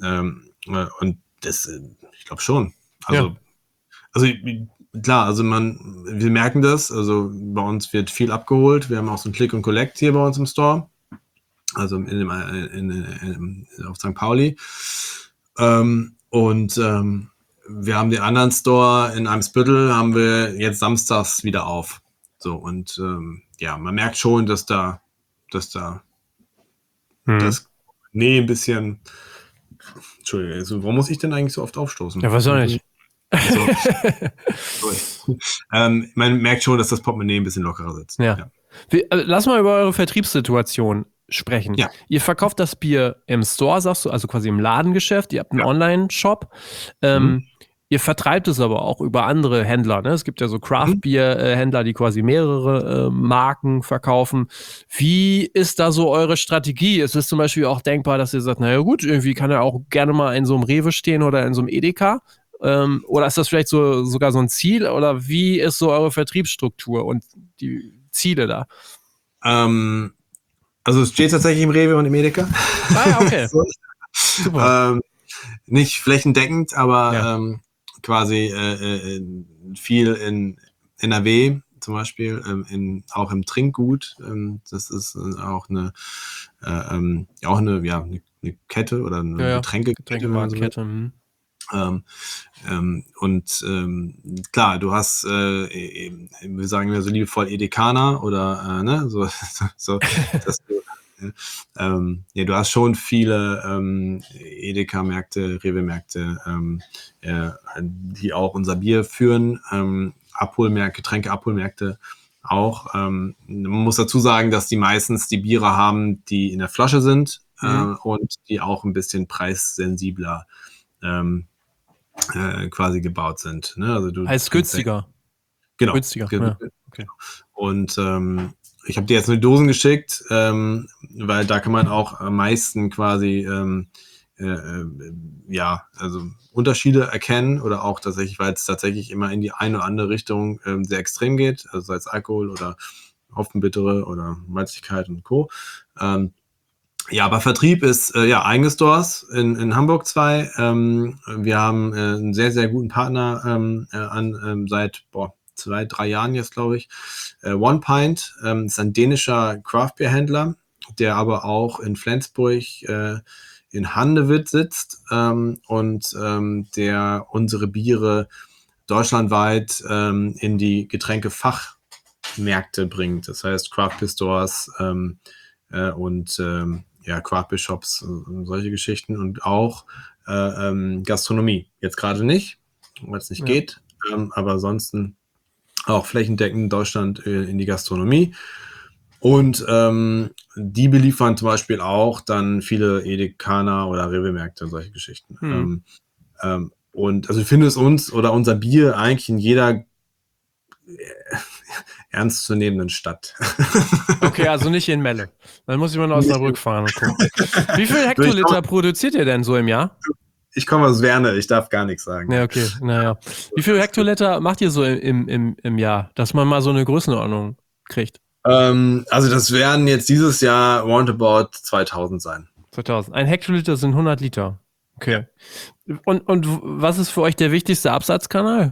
das, ich glaube schon. Also klar, also wir merken das, also bei uns wird viel abgeholt, wir haben auch so ein Click and Collect hier bei uns im Store, also auf St. Pauli wir haben den anderen Store in Eimsbüttel, haben wir jetzt samstags wieder auf. So, und man merkt schon, dass da das ein bisschen. Entschuldigung, also, warum muss ich denn eigentlich so oft aufstoßen? Ja, weiß auch nicht. Man merkt schon, dass das Portemonnaie ein bisschen lockerer sitzt. Ja. Lass mal über eure Vertriebssituation sprechen. Ja. Ihr verkauft das Bier im Store, sagst du, also quasi im Ladengeschäft. Ihr habt einen Online-Shop. Ihr vertreibt es aber auch über andere Händler. Ne? Es gibt ja so Craft-Bier-Händler, die quasi mehrere Marken verkaufen. Wie ist da so eure Strategie? Ist es zum Beispiel auch denkbar, dass ihr sagt, naja gut, irgendwie kann er auch gerne mal in so einem Rewe stehen oder in so einem Edeka? Oder ist das vielleicht sogar so ein Ziel? Oder wie ist so eure Vertriebsstruktur und die Ziele da? Also es steht tatsächlich im Rewe und im Edeka. Ah ja, okay. Super. Nicht flächendeckend, aber quasi viel in NRW zum Beispiel, auch im Trinkgut. Das ist auch eine Kette oder eine Getränkemarktkette. Klar, du hast, wir sagen immer so liebevoll Edekaner oder dass du hast schon viele Edeka-Märkte, Rewe-Märkte, die auch unser Bier führen, Getränke-Abholmärkte auch. Man muss dazu sagen, dass die meistens die Biere haben, die in der Flasche sind und die auch ein bisschen preissensibler quasi gebaut sind. Ne? Also heißt günstiger. Genau. Günstiger. Ja. Okay. Und ich habe dir jetzt nur Dosen geschickt, weil da kann man auch am meisten quasi also Unterschiede erkennen oder auch tatsächlich, weil es tatsächlich immer in die eine oder andere Richtung sehr extrem geht, also sei es Alkohol oder Hopfenbittere oder Malzigkeit und Co. Aber Vertrieb ist eigene Stores in Hamburg 2. Wir haben einen sehr, sehr guten Partner seit 2-3 Jahren jetzt, glaube ich. One Pint ist ein dänischer Craft-Beer-Händler, der aber auch in Flensburg in Handewitt sitzt der unsere Biere deutschlandweit in die Getränkefachmärkte bringt. Das heißt Craft Beer Stores Craft Beer Shops und solche Geschichten und auch Gastronomie. Jetzt gerade nicht, weil es nicht geht. Aber ansonsten auch flächendeckend in Deutschland in die Gastronomie. Und die beliefern zum Beispiel auch dann viele Edekaner oder Rewe-Märkte und solche Geschichten. Und also du findest uns oder unser Bier eigentlich in jeder ernstzunehmenden Stadt. Okay, also nicht in Melle. Dann muss ich mal nach Osnabrück fahren und gucken. Wie viel Hektoliter produziert ihr denn so im Jahr? Ich komme aus Werne, ich darf gar nichts sagen. Ja, okay, naja. Wie viel Hektoliter macht ihr so im Jahr, dass man mal so eine Größenordnung kriegt? Also das werden jetzt dieses Jahr roundabout 2000 sein. 2000. Ein Hektoliter sind 100 Liter. Okay. Ja. Und was ist für euch der wichtigste Absatzkanal?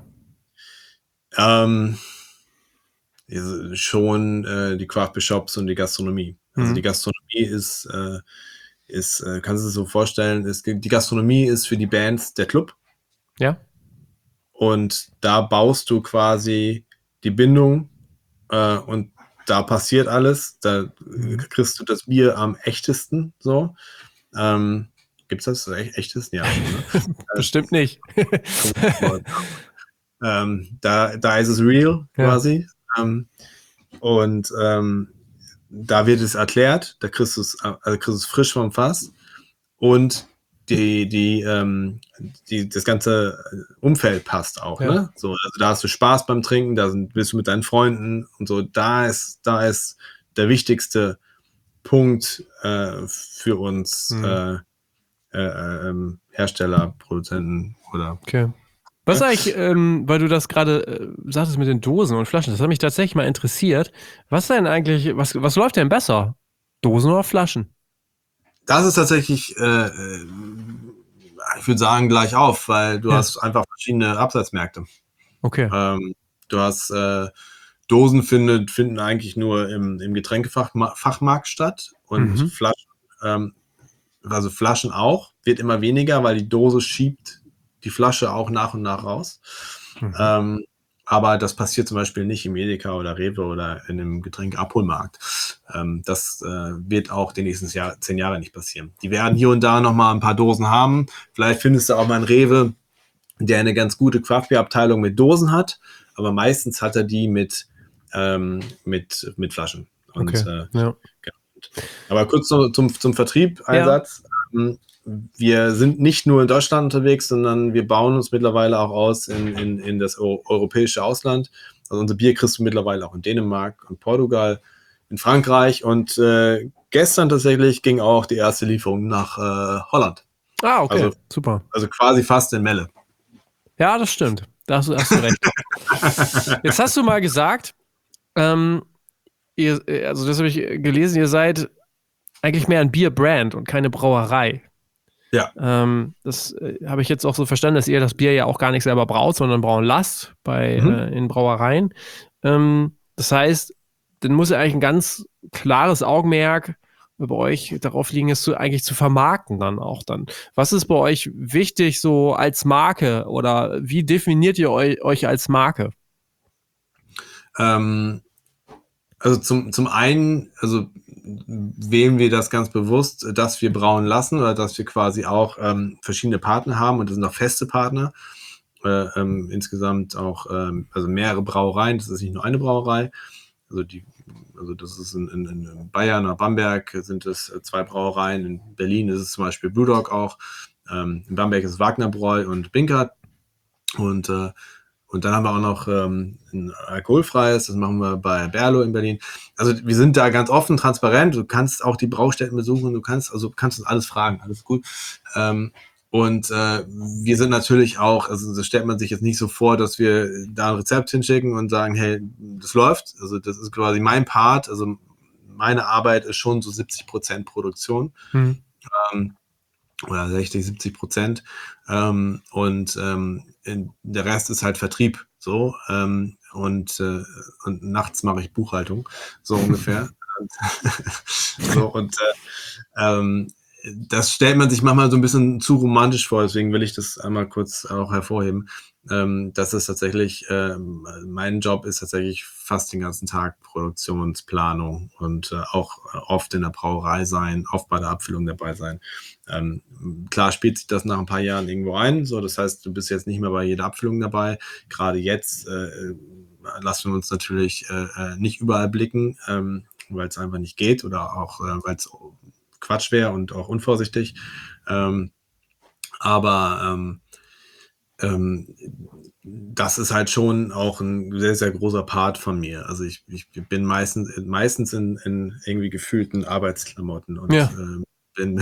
Schon die Craft Beer Shops und die Gastronomie. Also die Gastronomie ist, kannst du es so vorstellen, die Gastronomie ist für die Bands der Club. Ja. Und da baust du quasi die Bindung und da passiert alles. Da kriegst du das Bier am echtesten. So. Gibt es das echtesten? Ja. Ne? Bestimmt nicht. Da ist es real quasi. Und da wird es erklärt, da kriegst du es frisch vom Fass und das ganze Umfeld passt auch. Ja. Ne? So, also da hast du Spaß beim Trinken, bist du mit deinen Freunden und so. Da ist der wichtigste Punkt für uns Hersteller, Produzenten oder. Okay. Was eigentlich, weil du das gerade sagtest mit den Dosen und Flaschen, das hat mich tatsächlich mal interessiert. Was denn eigentlich, was läuft denn besser? Dosen oder Flaschen? Das ist tatsächlich, ich würde sagen, gleich auf, weil du hast einfach verschiedene Absatzmärkte. Okay. Du hast Dosen finden eigentlich nur im Getränkefachmarkt statt und Flaschen, also Flaschen auch, wird immer weniger, weil die Dose schiebt die Flasche auch nach und nach raus. Aber das passiert zum Beispiel nicht im Edeka oder Rewe oder in einem Getränkeabholmarkt. Das wird auch die nächsten 10 Jahre nicht passieren. Die werden hier und da nochmal ein paar Dosen haben. Vielleicht findest du auch mal einen Rewe, der eine ganz gute Craft-Beer-Abteilung mit Dosen hat, aber meistens hat er die mit Flaschen. Und, okay. Ja. Aber kurz zum Vertrieb, ein Satz. Wir sind nicht nur in Deutschland unterwegs, sondern wir bauen uns mittlerweile auch aus in das europäische Ausland. Also unser Bier kriegst du mittlerweile auch in Dänemark und Portugal, in Frankreich und gestern tatsächlich ging auch die erste Lieferung nach Holland. Ah, okay, also, super. Also quasi fast in Melle. Ja, das stimmt. Da hast du recht. Jetzt hast du mal gesagt, also das habe ich gelesen, ihr seid eigentlich mehr ein Bierbrand und keine Brauerei. Ja. Das habe ich jetzt auch so verstanden, dass ihr das Bier ja auch gar nicht selber braut, sondern brauen lasst in Brauereien. Das heißt, dann muss ja eigentlich ein ganz klares Augenmerk bei euch darauf liegen, es eigentlich zu vermarkten dann auch dann. Was ist bei euch wichtig so als Marke oder wie definiert ihr euch als Marke? Also zum einen, also wählen wir das ganz bewusst, dass wir brauen lassen oder dass wir quasi auch verschiedene Partner haben und das sind auch feste Partner. Insgesamt auch also mehrere Brauereien, das ist nicht nur eine Brauerei. Also das ist in Bayern oder Bamberg sind es 2 Brauereien. In Berlin ist es zum Beispiel Brewdog auch. In Bamberg ist es Wagnerbräu und Binkert. Und dann haben wir auch noch ein alkoholfreies, das machen wir bei Berlo in Berlin. Also wir sind da ganz offen, transparent. Du kannst auch die Braustätten besuchen, du kannst uns alles fragen, alles gut. Und wir sind natürlich auch, also das stellt man sich jetzt nicht so vor, dass wir da ein Rezept hinschicken und sagen, hey, das läuft. Also das ist quasi mein Part. Also meine Arbeit ist schon so 70% Produktion. Oder 60-70%. Und der Rest ist halt Vertrieb. So. Und nachts mache ich Buchhaltung. So ungefähr. Das stellt man sich manchmal so ein bisschen zu romantisch vor, deswegen will ich das einmal kurz auch hervorheben. Das ist tatsächlich, mein Job ist tatsächlich fast den ganzen Tag Produktionsplanung und auch oft in der Brauerei sein, oft bei der Abfüllung dabei sein. Klar spielt sich das nach ein paar Jahren irgendwo ein, so das heißt, du bist jetzt nicht mehr bei jeder Abfüllung dabei. Gerade jetzt lassen wir uns natürlich nicht überall blicken, weil es einfach nicht geht oder auch, weil es Quatsch wäre und auch unvorsichtig. Aber das ist halt schon auch ein sehr, sehr großer Part von mir. Also ich bin meistens in irgendwie gefühlten Arbeitsklamotten und bin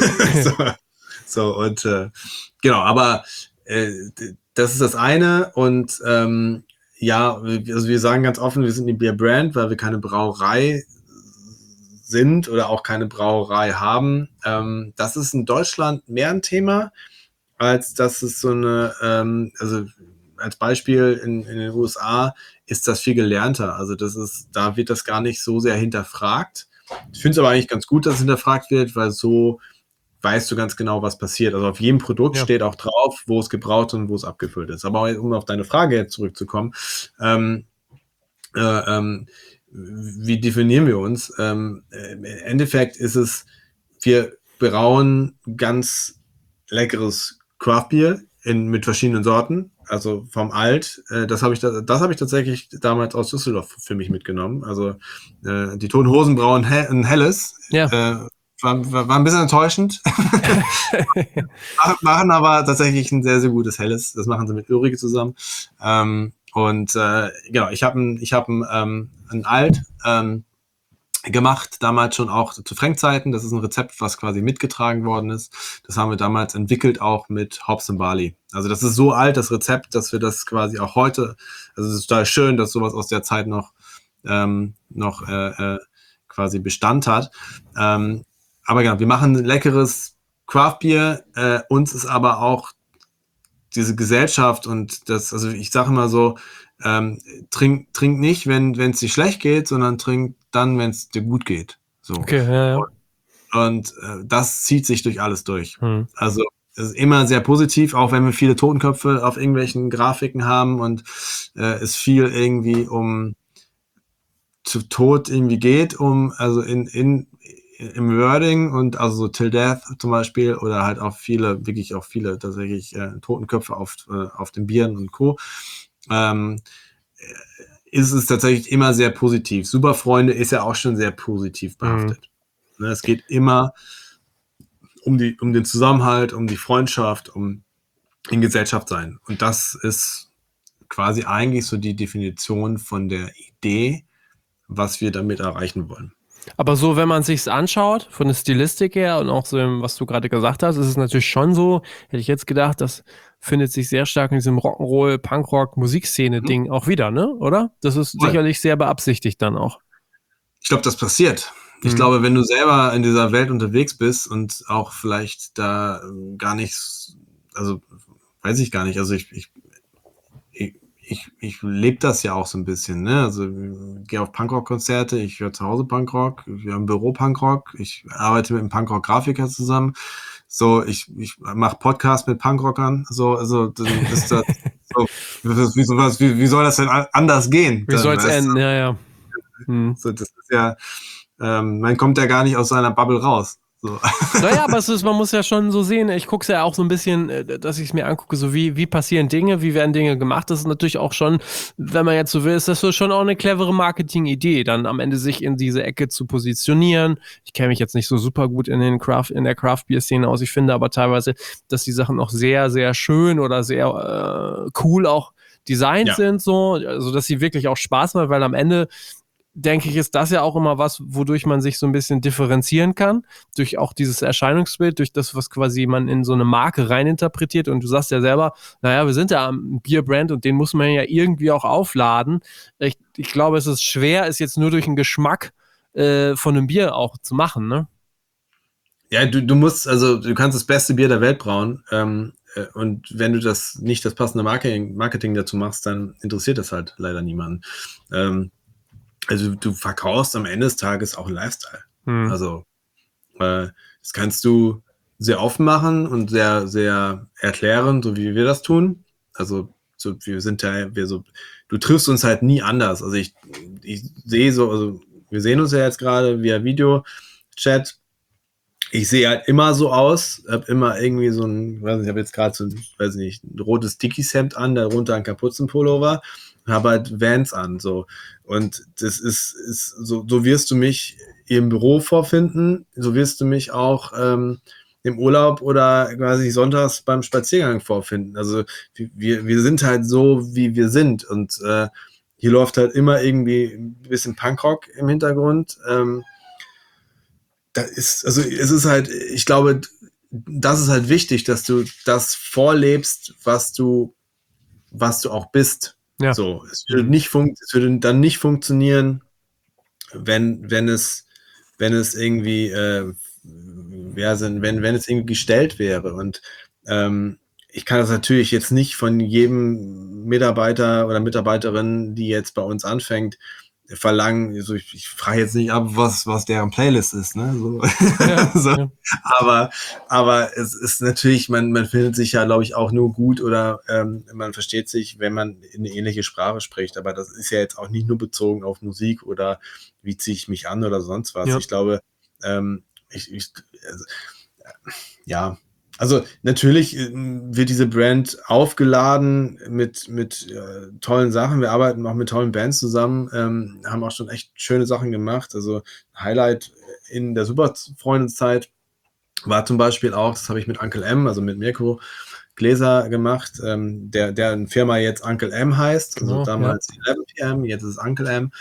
und genau, aber das ist das eine und also wir sagen ganz offen, wir sind eine Bierbrand, weil wir keine Brauerei sind oder auch keine Brauerei haben. Das ist in Deutschland mehr ein Thema, als dass es so eine, also als Beispiel in den USA ist das viel gelernter. Also da wird das gar nicht so sehr hinterfragt. Ich finde es aber eigentlich ganz gut, dass es hinterfragt wird, weil so weißt du ganz genau, was passiert. Also auf jedem Produkt steht auch drauf, wo es gebraut und wo es abgefüllt ist. Aber um auf deine Frage jetzt zurückzukommen, wie definieren wir uns? Im Endeffekt ist es, wir brauen ganz leckeres Craft-Bier mit verschiedenen Sorten, also vom Alt. Das habe ich tatsächlich damals aus Düsseldorf für mich mitgenommen. Also die Toten Hosen brauen ein helles. Ja. War ein bisschen enttäuschend. Machen aber tatsächlich ein sehr, sehr gutes Helles. Das machen sie mit Ulrike zusammen. Genau, ich habe ein Alt gemacht, damals schon auch zu Frank-Zeiten. Das ist ein Rezept, was quasi mitgetragen worden ist. Das haben wir damals entwickelt, auch mit Hops und Barley. Also das ist so alt, das Rezept, dass wir das quasi auch heute, also es ist total schön, dass sowas aus der Zeit noch quasi Bestand hat. Aber genau, wir machen ein leckeres Craft-Bier. Uns ist aber auch diese Gesellschaft und das, also ich sage immer so, trink nicht, wenn es dir schlecht geht, sondern trink dann, wenn es dir gut geht. So. Okay, ja. Und das zieht sich durch alles durch. Also es ist immer sehr positiv, auch wenn wir viele Totenköpfe auf irgendwelchen Grafiken haben und es viel irgendwie zu Tod irgendwie geht, also im Wording und also so Till Death zum Beispiel oder halt auch viele tatsächlich Totenköpfe auf den Bieren und Co. Ist es tatsächlich immer sehr positiv. Superfreunde ist ja auch schon sehr positiv behaftet. Ne, es geht immer um den Zusammenhalt, um die Freundschaft, um in Gesellschaft sein. Und das ist quasi eigentlich so die Definition von der Idee, was wir damit erreichen wollen. Aber so, wenn man sich's anschaut, von der Stilistik her und auch so, was du gerade gesagt hast, ist es natürlich schon so, hätte ich jetzt gedacht, das findet sich sehr stark in diesem Rock'n'Roll, Punkrock, Musikszene-Ding auch wieder, ne? Oder? Das ist sicherlich sehr beabsichtigt dann auch. Ich glaube, das passiert. Ich glaube, wenn du selber in dieser Welt unterwegs bist und auch vielleicht da gar nichts, also weiß ich gar nicht, also ich lebe das ja auch so ein bisschen, ne? Also ich gehe auf Punkrock-Konzerte, ich höre zu Hause Punkrock, wir haben Büro Punkrock, ich arbeite mit einem Punkrock-Grafiker zusammen, so ich mache Podcasts mit Punkrockern, so also das ist das, so, wie soll das denn anders gehen? Wie soll es enden? Ja. So, das ist ja, man kommt ja gar nicht aus seiner Bubble raus. So. Naja, aber man muss ja schon so sehen, ich gucke es ja auch so ein bisschen, dass ich es mir angucke, so wie passieren Dinge, wie werden Dinge gemacht. Das ist natürlich auch schon, wenn man jetzt so will, ist das so schon auch eine clevere Marketing-Idee, dann am Ende sich in diese Ecke zu positionieren. Ich kenne mich jetzt nicht so super gut in der Craft-Bier-Szene aus. Ich finde aber teilweise, dass die Sachen auch sehr, sehr schön oder sehr cool auch designt sind, so, also dass sie wirklich auch Spaß machen, weil am Ende denke ich, ist das ja auch immer was, wodurch man sich so ein bisschen differenzieren kann, durch auch dieses Erscheinungsbild, durch das, was quasi man in so eine Marke reininterpretiert. Und du sagst ja selber, naja, wir sind ja ein Bierbrand und den muss man ja irgendwie auch aufladen. Ich glaube, es ist schwer, es jetzt nur durch den Geschmack von einem Bier auch zu machen, ne? Ja, du kannst das beste Bier der Welt brauen, und wenn du nicht das passende Marketing dazu machst, dann interessiert das halt leider niemanden. Also du verkaufst am Ende des Tages auch einen Lifestyle. Also das kannst du sehr offen machen und sehr, sehr erklären, so wie wir das tun. Also so, du triffst uns halt nie anders. Also ich sehe so, also wir sehen uns ja jetzt gerade via Video-Chat. Ich sehe halt immer so aus, habe immer irgendwie so ein, ich habe jetzt gerade so ein, weiß nicht, ein rotes Dickies-Hemd an, darunter ein Kapuzenpullover und habe halt Vans an, so. Und das ist so wirst du mich im Büro vorfinden, so wirst du mich auch im Urlaub oder quasi sonntags beim Spaziergang vorfinden. Also wir sind halt so, wie wir sind. Und hier läuft halt immer irgendwie ein bisschen Punkrock im Hintergrund. Also es ist halt, ich glaube, das ist halt wichtig, dass du das vorlebst, was du auch bist. Ja. So, es würde dann nicht funktionieren, wenn es irgendwie wenn es irgendwie gestellt wäre. Und ich kann das natürlich jetzt nicht von jedem Mitarbeiter oder Mitarbeiterin, die jetzt bei uns anfängt, verlangen. Also ich frage jetzt nicht ab, was deren Playlist ist, ne? So. Ja, so. ja. Aber es ist natürlich, man findet sich ja, glaube ich, auch nur gut oder man versteht sich, wenn man eine ähnliche Sprache spricht. Aber das ist ja jetzt auch nicht nur bezogen auf Musik oder wie ziehe ich mich an oder sonst was. Ja. Ich glaube, also natürlich wird diese Brand aufgeladen mit tollen Sachen. Wir arbeiten auch mit tollen Bands zusammen, haben auch schon echt schöne Sachen gemacht. Also Highlight in der Superfreundeszeit war zum Beispiel auch, das habe ich mit Uncle M, also mit Mirko Gläser gemacht, der eine Firma jetzt Uncle M heißt, also Genau, damals 11 PM, jetzt ist es Uncle M.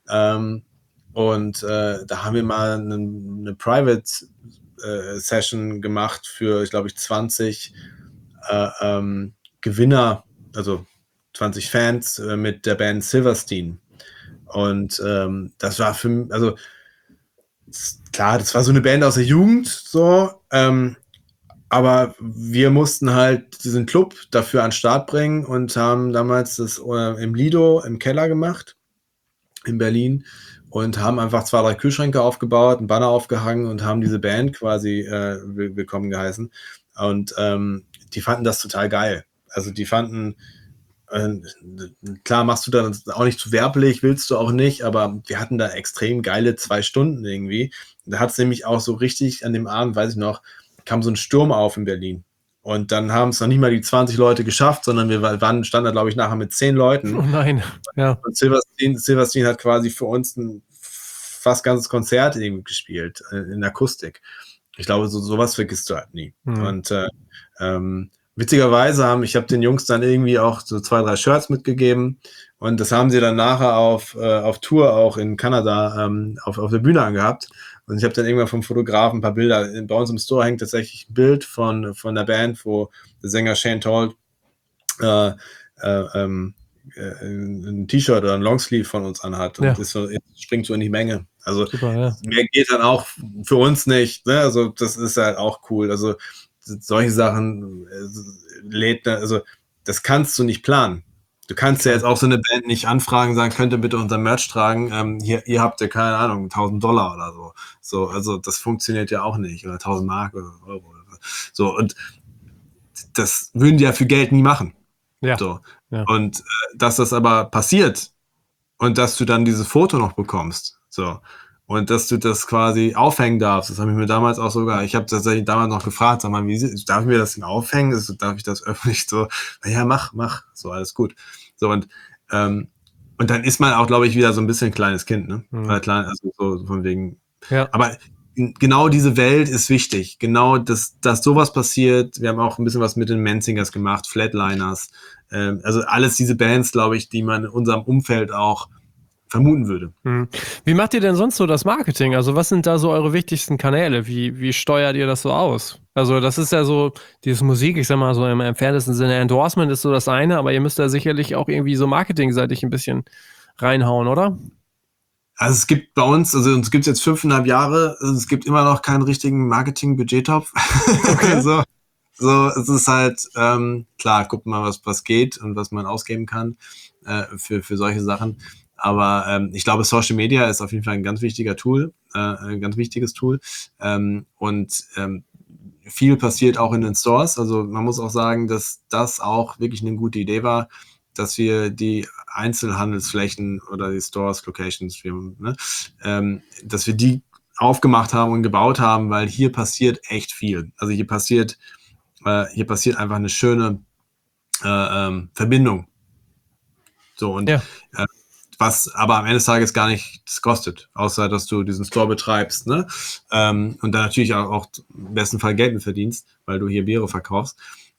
Und da haben wir mal eine Private Session gemacht für, ich glaube, 20 Gewinner, also 20 Fans mit der Band Silverstein. Und das war für mich, also klar, das war so eine Band aus der Jugend, so, aber wir mussten halt diesen Club dafür an den Start bringen und haben damals das im Lido im Keller gemacht, in Berlin, und haben einfach 2, 3 Kühlschränke aufgebaut, einen Banner aufgehangen und haben diese Band quasi willkommen geheißen. Und die fanden das total geil. Also die fanden, klar machst du dann auch nicht zu werblich, willst du auch nicht, aber wir hatten da extrem geile 2 Stunden irgendwie. Da hat es nämlich auch so richtig an dem Abend, weiß ich noch, kam so ein Sturm auf in Berlin. Und dann haben es noch nicht mal die 20 Leute geschafft, sondern wir standen da, glaube ich, nachher mit 10 Leuten. Oh nein, ja. Und Silverstein hat quasi für uns ein fast ganzes Konzert irgendwie gespielt, in Akustik. Ich glaube, sowas vergisst du halt nie. Mhm. Und witzigerweise ich habe den Jungs dann irgendwie auch so 2, 3 Shirts mitgegeben und das haben sie dann nachher auf Tour auch in Kanada auf der Bühne angehabt. Und ich habe dann irgendwann vom Fotografen ein paar Bilder. Bei uns im Store hängt tatsächlich ein Bild von der Band, wo der Sänger Shane Told ein T-Shirt oder ein Longsleeve von uns anhat und springt so in die Menge. Also super, ja. mehr geht dann auch für uns nicht. Ne? Also das ist halt auch cool. Also solche Sachen also das kannst du nicht planen. Du kannst ja jetzt auch so eine Band nicht anfragen, sagen, könnt ihr bitte unser Merch tragen? Ihr habt ja keine Ahnung, $1.000 oder so. So, also das funktioniert ja auch nicht. Oder 1.000 Mark oder Euro. So, und das würden die ja für Geld nie machen. Ja. So. Ja. Und dass das aber passiert und dass du dann dieses Foto noch bekommst, so, und dass du das quasi aufhängen darfst, das habe ich mir damals auch sogar, ich habe tatsächlich damals noch gefragt, sag mal, darf ich mir das denn aufhängen? Darf ich das öffentlich so? Ja, mach, so, alles gut. So, und dann ist man auch, glaube ich, wieder so ein bisschen ein kleines Kind, ne? Also so von wegen. Ja. Aber genau diese Welt ist wichtig. Genau, dass sowas passiert. Wir haben auch ein bisschen was mit den Menzingers gemacht, Flatliners. Also alles diese Bands, glaube ich, die man in unserem Umfeld auch vermuten würde. Wie macht ihr denn sonst so das Marketing? Also was sind da so eure wichtigsten Kanäle? Wie steuert ihr das so aus? Also das ist ja so, dieses Musik, ich sag mal so im entferntesten Sinne, Endorsement ist so das eine, aber ihr müsst da sicherlich auch irgendwie so marketingseitig ein bisschen reinhauen, oder? Also es gibt bei uns, also uns gibt es jetzt 5,5 Jahre, also es gibt immer noch keinen richtigen Marketing-Budgettopf. Okay. so, es ist halt, klar, guckt mal, was geht und was man ausgeben kann für solche Sachen. Aber ich glaube, Social Media ist auf jeden Fall ein ganz wichtiges Tool. Und viel passiert auch in den Stores. Also man muss auch sagen, dass das auch wirklich eine gute Idee war, dass wir die Einzelhandelsflächen oder die Stores, Locations, dass wir die aufgemacht haben und gebaut haben, weil hier passiert echt viel. Also hier passiert einfach eine schöne Verbindung So, und Ja. was aber am Ende des Tages gar nichts kostet, außer dass du diesen Store betreibst, ne? Und dann natürlich auch im besten Fall Geld mit verdienst, weil du hier Biere verkaufst.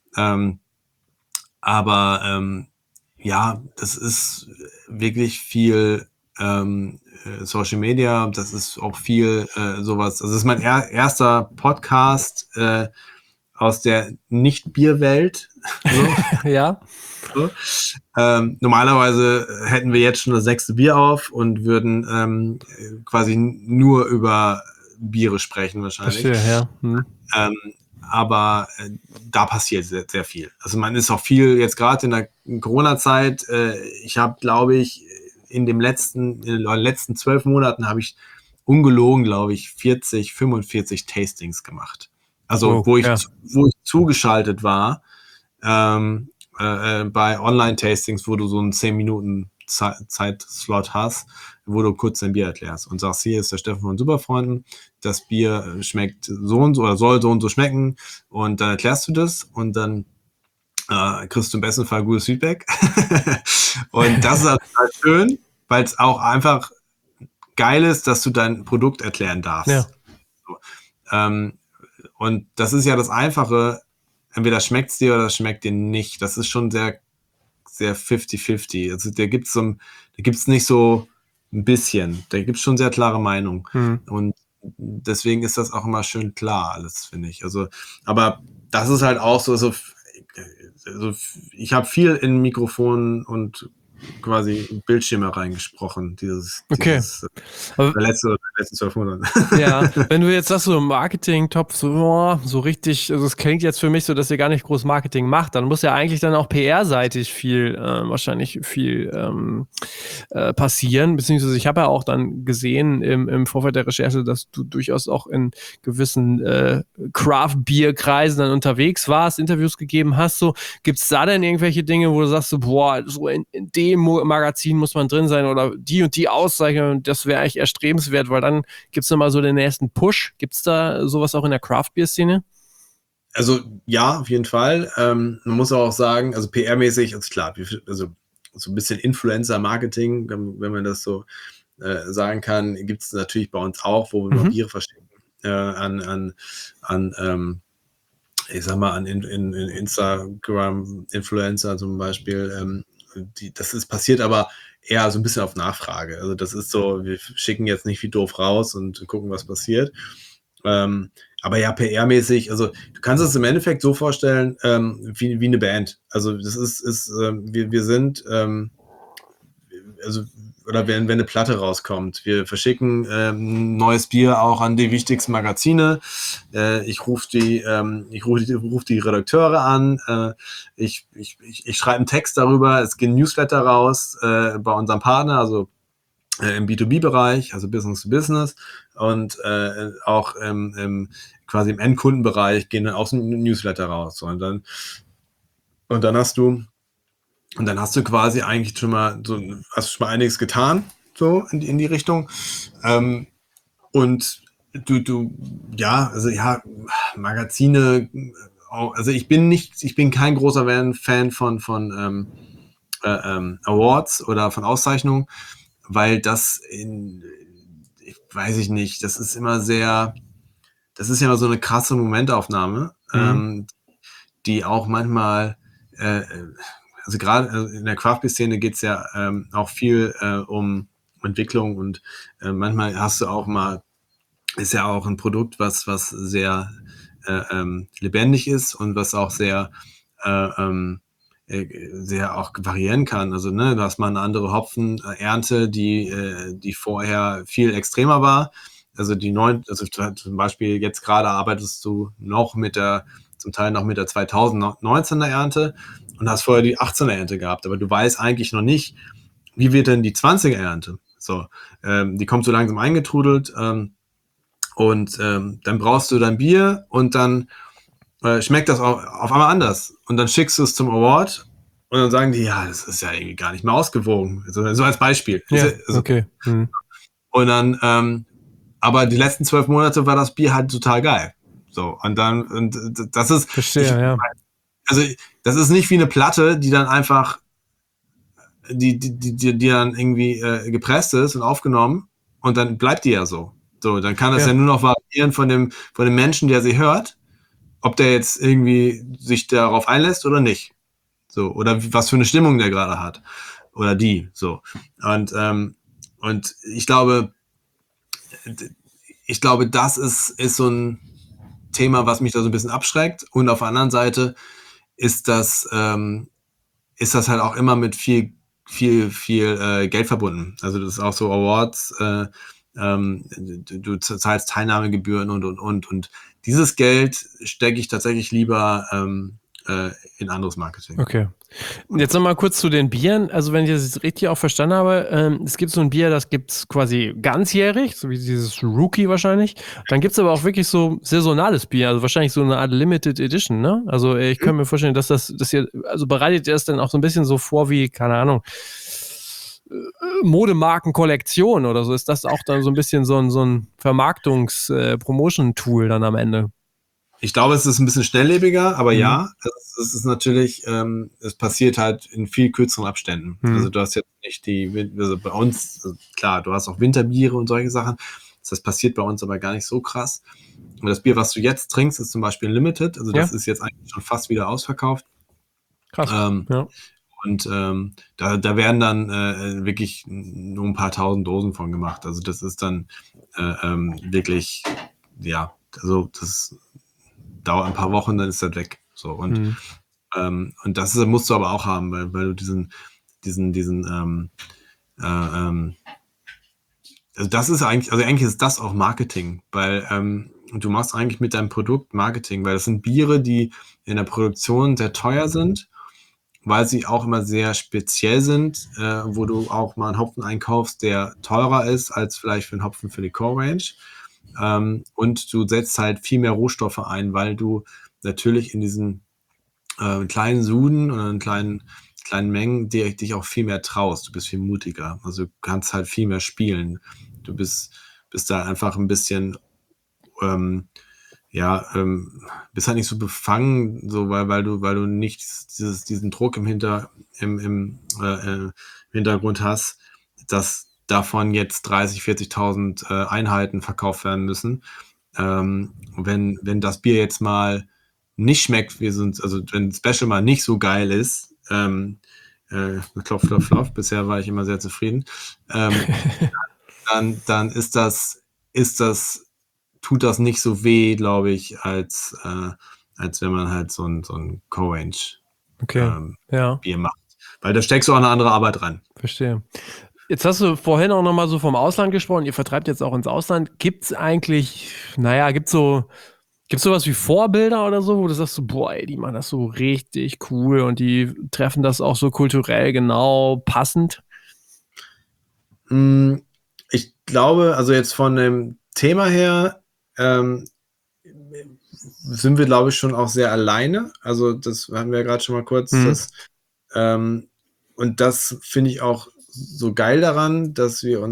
Ja, das ist wirklich viel Social Media, das ist auch viel sowas. Also das ist mein erster Podcast aus der Nicht-Bier-Welt. So. Ja. So. Normalerweise hätten wir jetzt schon das 6. Bier auf und würden quasi nur über Biere sprechen wahrscheinlich. Verstehe, ja. Aber da passiert sehr, sehr viel. Also man ist auch viel jetzt gerade in der Corona-Zeit. Ich habe, glaube ich, in den letzten 12 Monaten habe ich ungelogen, glaube ich, 40, 45 Tastings gemacht. Also wo ich zugeschaltet war bei Online-Tastings, wo du so einen 10 Minuten Zeitslot hast, wo du kurz dein Bier erklärst und sagst, hier ist der Steffen von Superfreunden, das Bier schmeckt so und so oder soll so und so schmecken, und dann erklärst du das und dann kriegst du im besten Fall gutes Feedback. Und das ist halt schön, weil es auch einfach geil ist, dass du dein Produkt erklären darfst. Ja. So. Und das ist ja das Einfache, entweder schmeckt es dir oder es schmeckt dir nicht. Das ist schon sehr, sehr 50-50. Also da gibt's nicht so ein bisschen. Da gibt es schon sehr klare Meinung. Und deswegen ist das auch immer schön klar alles, finde ich. Also, aber das ist halt auch so ich habe viel in Mikrofonen und quasi Bildschirme reingesprochen, dieses letzten 12 Monate. Ja, wenn du jetzt sagst, so im Marketing-Topf, so richtig, also es klingt jetzt für mich so, dass ihr gar nicht groß Marketing macht, dann muss ja eigentlich dann auch PR-seitig wahrscheinlich viel passieren, beziehungsweise ich habe ja auch dann gesehen im Vorfeld der Recherche, dass du durchaus auch in gewissen Craft-Bier-Kreisen dann unterwegs warst, Interviews gegeben hast, so, gibt's da denn irgendwelche Dinge, wo du sagst, so, boah, so in dem Magazin muss man drin sein oder die und die Auszeichnung, das wäre eigentlich erstrebenswert, weil dann gibt es nochmal so den nächsten Push. Gibt es da sowas auch in der Craft-Bier-Szene? Also ja, auf jeden Fall. Man muss auch sagen, also PR-mäßig, also klar, also so ein bisschen Influencer-Marketing, wenn man das so sagen kann, gibt es natürlich bei uns auch, wo wir noch Biere verstecken. Ich sag mal, an Instagram-Influencer zum Beispiel, das passiert aber eher so ein bisschen auf Nachfrage. Also das ist so, wir schicken jetzt nicht wie doof raus und gucken, was passiert. Aber ja, PR-mäßig, also du kannst es im Endeffekt so vorstellen, wie eine Band. Also das wir sind, oder wenn eine Platte rauskommt, wir verschicken neues Bier auch an die wichtigsten Magazine. Ich rufe die Redakteure an. Ich schreibe einen Text darüber. Es gehen Newsletter raus bei unserem Partner, also im B2B-Bereich, also Business to Business, und auch quasi im Endkundenbereich gehen dann auch so Newsletter raus. So, und dann hast du quasi eigentlich schon mal einiges getan, so in die Richtung. Und Magazine, also ich bin kein großer Fan von Awards oder von Auszeichnungen, weil weiß ich nicht, das ist ja immer so eine krasse Momentaufnahme, die auch manchmal also gerade in der Craft-Beer-Szene geht es ja auch viel um Entwicklung, und manchmal hast du auch mal, ist ja auch ein Produkt, was sehr lebendig ist und was auch sehr auch variieren kann. Also du hast mal eine andere Hopfenernte, die vorher viel extremer war. Also zum Beispiel jetzt gerade arbeitest du zum Teil noch mit der 2019er Ernte und hast vorher die 18er Ernte gehabt, aber du weißt eigentlich noch nicht, wie wird denn die 20er Ernte? So, die kommt so langsam eingetrudelt, und dann brauchst du dein Bier und dann schmeckt das auf einmal anders, und dann schickst du es zum Award und dann sagen die, ja, das ist ja irgendwie gar nicht mehr ausgewogen, so als Beispiel. Ja, okay. Und dann aber die letzten 12 Monate war das Bier halt total geil. So, und das ist. Verstehe, ja. Also, das ist nicht wie eine Platte, die dann einfach die dann irgendwie gepresst ist und aufgenommen und dann bleibt die ja so. So, dann kann das ja nur noch variieren von dem Menschen, der sie hört, ob der jetzt irgendwie sich darauf einlässt oder nicht. So, oder was für eine Stimmung der gerade hat. Oder die, so. Und ich glaube, das ist so ein Thema, was mich da so ein bisschen abschreckt. Und auf der anderen Seite ist das halt auch immer mit viel Geld verbunden. Also das ist auch so Awards, du zahlst Teilnahmegebühren und dieses Geld stecke ich tatsächlich lieber in anderes Marketing. Okay. Jetzt nochmal kurz zu den Bieren. Also wenn ich das richtig auch verstanden habe, es gibt so ein Bier, das gibt es quasi ganzjährig, so wie dieses Rookie wahrscheinlich. Dann gibt es aber auch wirklich so saisonales Bier, also wahrscheinlich so eine Art Limited Edition, ne? Also ich kann mir vorstellen, dass das hier, also bereitet ihr das dann auch so ein bisschen so vor wie, keine Ahnung, Modemarkenkollektion oder so? Ist das auch dann so ein bisschen so ein Vermarktungs-Promotion-Tool dann am Ende? Ich glaube, es ist ein bisschen schnelllebiger, aber ja, es ist natürlich, es passiert halt in viel kürzeren Abständen. Also du hast jetzt nicht also bei uns, klar, du hast auch Winterbiere und solche Sachen. Das passiert bei uns aber gar nicht so krass. Und das Bier, was du jetzt trinkst, ist zum Beispiel Limited. Also das ist jetzt eigentlich schon fast wieder ausverkauft. Krass, ja. Und da werden dann wirklich nur ein paar tausend Dosen von gemacht. Also das ist dann wirklich, ja, also das dauert ein paar Wochen, dann ist das weg. So, und das musst du aber auch haben, weil du also das ist eigentlich ist das auch Marketing, weil du machst eigentlich mit deinem Produkt Marketing, weil das sind Biere, die in der Produktion sehr teuer sind, weil sie auch immer sehr speziell sind, wo du auch mal einen Hopfen einkaufst, der teurer ist als vielleicht für einen Hopfen für die Core Range. Und du setzt halt viel mehr Rohstoffe ein, weil du natürlich in diesen kleinen Suden oder in kleinen Mengen dich auch viel mehr traust. Du bist viel mutiger. Also du kannst halt viel mehr spielen. Du bist da einfach ein bisschen bist halt nicht so befangen, so weil du nicht diesen Druck im Hintergrund hast, dass davon jetzt 30.000, 40.000 Einheiten verkauft werden müssen. Wenn das Bier jetzt mal nicht schmeckt, also wenn Special mal nicht so geil ist, klopf, klopf, klopf, bisher war ich immer sehr zufrieden, dann tut das nicht so weh, glaube ich, als wenn man halt so ein Co-Range Bier macht. Weil da steckst du auch eine andere Arbeit rein. Verstehe. Jetzt hast du vorhin auch nochmal so vom Ausland gesprochen. Ihr vertreibt jetzt auch ins Ausland. Gibt's sowas wie Vorbilder oder so, wo du sagst so, boah, ey, die machen das so richtig cool und die treffen das auch so kulturell genau passend? Ich glaube, also jetzt von dem Thema her sind wir, glaube ich, schon auch sehr alleine. Also das haben wir ja gerade schon mal kurz. Und das finde ich auch so geil daran, dass wir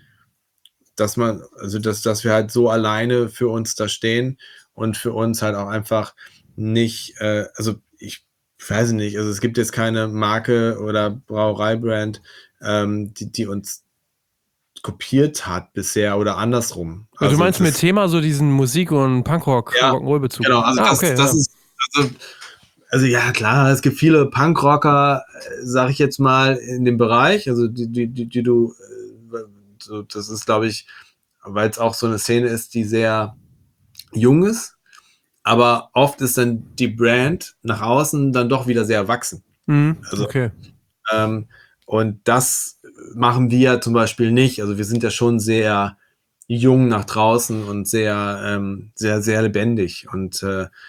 halt so alleine für uns da stehen und für uns halt auch einfach nicht, ich weiß nicht, also es gibt jetzt keine Marke oder Brauereibrand, die uns kopiert hat bisher oder andersrum. Also du meinst mit Thema so diesen Musik- und Punkrock-Rock'n'Roll-Bezug? Genau, also das ist, also ja klar, es gibt viele Punkrocker, sag ich jetzt mal, in dem Bereich, also die du, so, das ist, glaube ich, weil es auch so eine Szene ist, die sehr jung ist, aber oft ist dann die Brand nach außen dann doch wieder sehr erwachsen. Okay. Und das machen wir zum Beispiel nicht. Also wir sind ja schon sehr jung nach draußen und sehr, sehr, sehr lebendig. Und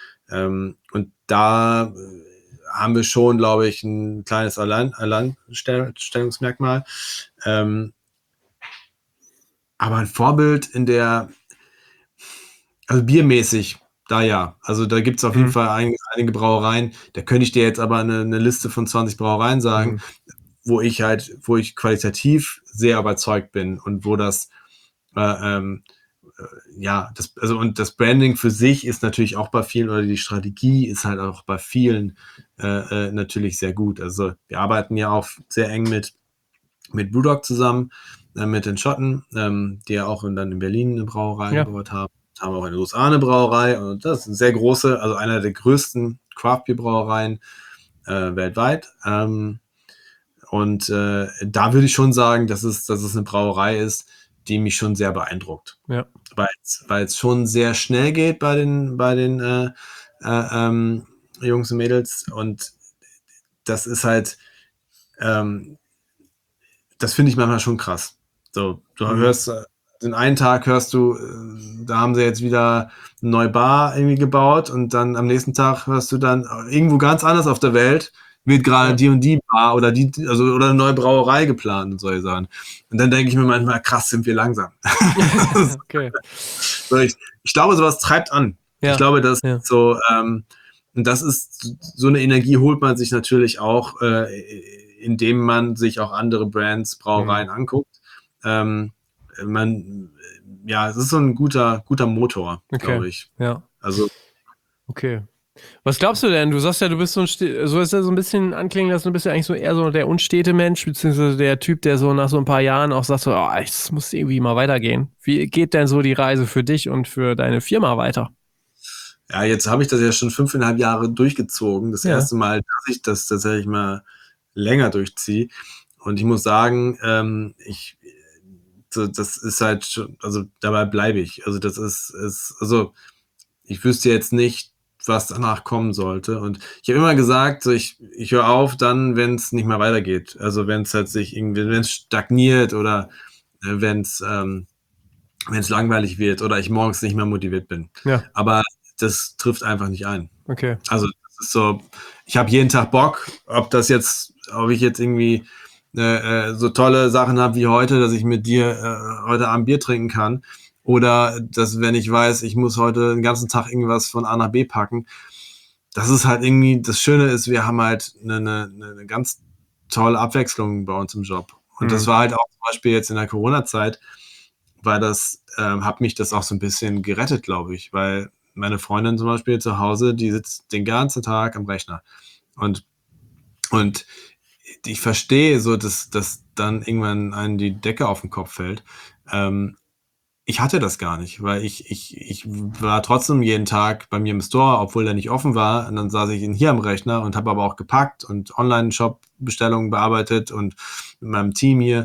da haben wir schon, glaube ich, ein kleines Alleinstellungsmerkmal. Aber ein Vorbild also biermäßig, da ja. Also da gibt es auf jeden Fall einige Brauereien. Da könnte ich dir jetzt aber eine Liste von 20 Brauereien sagen, wo ich qualitativ sehr überzeugt bin und wo das und das Branding für sich ist natürlich auch bei vielen, oder die Strategie ist halt auch bei vielen natürlich sehr gut. Also wir arbeiten ja auch sehr eng mit mit Brewdog zusammen, mit den Schotten, die ja auch dann in Berlin eine Brauerei gebaut haben. Haben auch in den USA eine Brauerei und das ist eine sehr große, also einer der größten Craft-Bier-Brauereien weltweit. Und da würde ich schon sagen, dass es eine Brauerei ist, die mich schon sehr beeindruckt. Ja. Weil es schon sehr schnell geht bei den Jungs und Mädels und das ist halt, das finde ich manchmal schon krass. So, du hörst, den einen Tag hörst du, da haben sie jetzt wieder eine neue Bar irgendwie gebaut und dann am nächsten Tag hörst du dann irgendwo ganz anders auf der Welt wird gerade die und die Bar oder oder eine neue Brauerei geplant und solche Sachen. Und dann denke ich mir manchmal, krass, sind wir langsam. Okay. So, ich glaube, sowas treibt an. Ja. Ich glaube, dass so, und das ist, so eine Energie holt man sich natürlich auch, indem man sich auch andere Brands, Brauereien anguckt. Es ist so ein guter Motor, glaube ich. Ja. Also. Okay. Was glaubst du denn? Du sagst ja, du bist so ist ja so ein bisschen anklingen lassen, du bist ja eigentlich so eher so der unstete Mensch, beziehungsweise der Typ, der so nach so ein paar Jahren auch sagt so, es muss irgendwie mal weitergehen. Wie geht denn so die Reise für dich und für deine Firma weiter? Ja, jetzt habe ich das ja schon 5,5 Jahre durchgezogen. Das erste Mal, dass ich das tatsächlich mal länger durchziehe. Und ich muss sagen, das ist halt schon, also dabei bleibe ich. Also das also ich wüsste jetzt nicht, was danach kommen sollte. Und ich habe immer gesagt, so ich höre auf dann, wenn es nicht mehr weitergeht. Also wenn es halt wenn es stagniert oder wenn es langweilig wird oder ich morgens nicht mehr motiviert bin. Ja. Aber das trifft einfach nicht ein. Okay. Also das ist so, ich habe jeden Tag Bock, ob ich jetzt irgendwie so tolle Sachen habe wie heute, dass ich mit dir heute Abend Bier trinken kann. Oder dass, wenn ich weiß, ich muss heute den ganzen Tag irgendwas von A nach B packen. Das ist halt irgendwie, das Schöne ist, wir haben halt eine ganz tolle Abwechslung bei uns im Job. Und das war halt auch zum Beispiel jetzt in der Corona-Zeit, weil hat mich das auch so ein bisschen gerettet, glaube ich, weil meine Freundin zum Beispiel zu Hause, die sitzt den ganzen Tag am Rechner. Und ich verstehe so, dass dann irgendwann einem die Decke auf den Kopf fällt. Ich hatte das gar nicht, weil ich war trotzdem jeden Tag bei mir im Store, obwohl der nicht offen war. Und dann saß ich hier am Rechner und habe aber auch gepackt und Online-Shop-Bestellungen bearbeitet und mit meinem Team hier.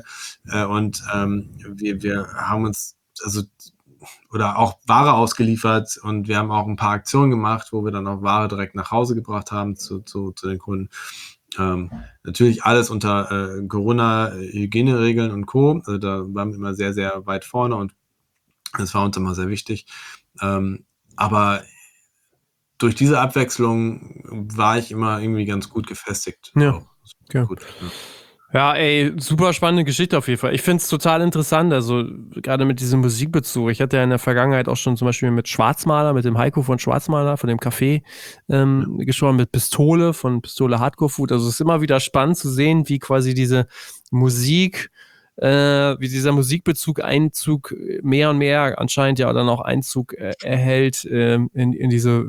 Wir haben uns oder auch Ware ausgeliefert und wir haben auch ein paar Aktionen gemacht, wo wir dann auch Ware direkt nach Hause gebracht haben zu den Kunden. Natürlich alles unter Corona-Hygieneregeln und Co. Also da waren wir immer sehr, sehr weit vorne und das war uns immer sehr wichtig. Aber durch diese Abwechslung war ich immer irgendwie ganz gut gefestigt. Ja, okay. Gut, ja. Ja, ey, super spannende Geschichte auf jeden Fall. Ich finde es total interessant, also gerade mit diesem Musikbezug. Ich hatte ja in der Vergangenheit auch schon zum Beispiel mit Schwarzmaler, mit dem Heiko von Schwarzmaler, von dem Café gesprochen, mit Pistole, von Pistole Hardcore Food. Also es ist immer wieder spannend zu sehen, wie quasi diese Musik, wie dieser Musikbezug Einzug mehr und mehr anscheinend ja dann auch Einzug erhält in diese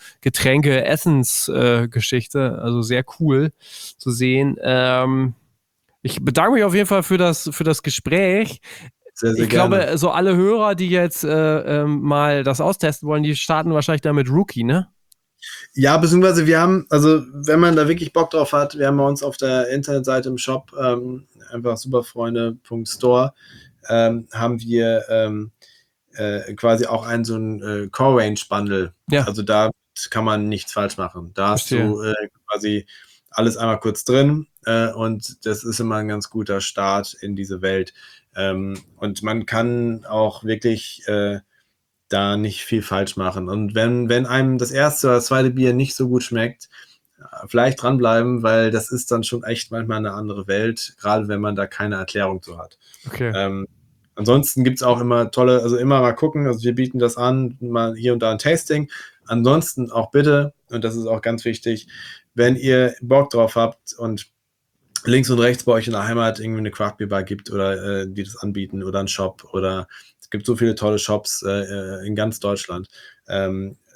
Getränke-Essens-Geschichte. Also sehr cool zu sehen. Ich bedanke mich auf jeden Fall für das Gespräch. Sehr, sehr ich glaube, gerne. so alle Hörer, die jetzt mal das austesten wollen, die starten wahrscheinlich da mit Rookie, ne? Ja, beziehungsweise wir haben, also wenn man da wirklich Bock drauf hat, wir haben bei uns auf der Internetseite im Shop einfach superfreunde.store haben wir quasi auch so ein Core-Range-Bundle. Ja. Also da kann man nichts falsch machen. Da hast Verstehe. du quasi alles einmal kurz drin und das ist immer ein ganz guter Start in diese Welt. Und man kann auch wirklich da nicht viel falsch machen. Und wenn einem das erste oder das zweite Bier nicht so gut schmeckt, vielleicht dranbleiben, weil das ist dann schon echt manchmal eine andere Welt, gerade wenn man da keine Erklärung zu hat. Okay. Ansonsten gibt es auch immer tolle, also immer mal gucken, also wir bieten das an, mal hier und da ein Tasting. Ansonsten auch bitte, und das ist auch ganz wichtig, wenn ihr Bock drauf habt und links und rechts bei euch in der Heimat irgendwie eine Craft-Bier-Bar gibt oder die das anbieten oder einen Shop oder es gibt so viele tolle Shops in ganz Deutschland.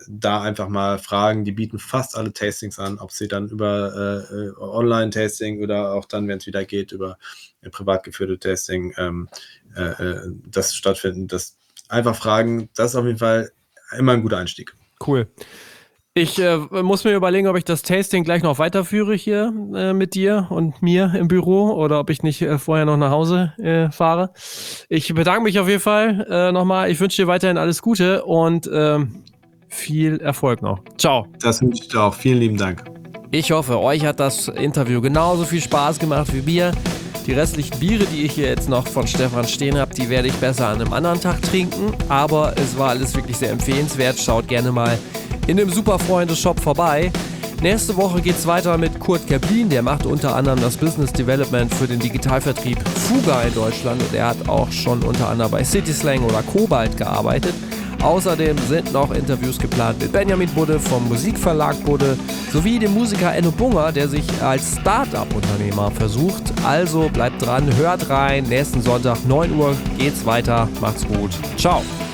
da einfach mal fragen. Die bieten fast alle Tastings an, ob sie dann über Online-Tasting oder auch dann, wenn es wieder geht, über privat geführte Tasting das stattfinden. Das einfach fragen, das ist auf jeden Fall immer ein guter Einstieg. Cool. Ich muss mir überlegen, ob ich das Tasting gleich noch weiterführe hier mit dir und mir im Büro oder ob ich nicht vorher noch nach Hause fahre. Ich bedanke mich auf jeden Fall nochmal. Ich wünsche dir weiterhin alles Gute und viel Erfolg noch. Ciao. Das wünsche ich dir auch. Vielen lieben Dank. Ich hoffe, euch hat das Interview genauso viel Spaß gemacht wie mir. Die restlichen Biere, die ich hier jetzt noch von Stefan stehen habe, die werde ich besser an einem anderen Tag trinken. Aber es war alles wirklich sehr empfehlenswert. Schaut gerne mal in dem Superfreunde-Shop vorbei. Nächste Woche geht es weiter mit Kurt Kerblin. Der macht unter anderem das Business Development für den Digitalvertrieb Fuga in Deutschland. Und er hat auch schon unter anderem bei Cityslang oder Kobalt gearbeitet. Außerdem sind noch Interviews geplant mit Benjamin Budde vom Musikverlag Budde sowie dem Musiker Enno Bunger, der sich als Start-up-Unternehmer versucht. Also bleibt dran, hört rein. Nächsten Sonntag 9 Uhr geht's weiter. Macht's gut. Ciao.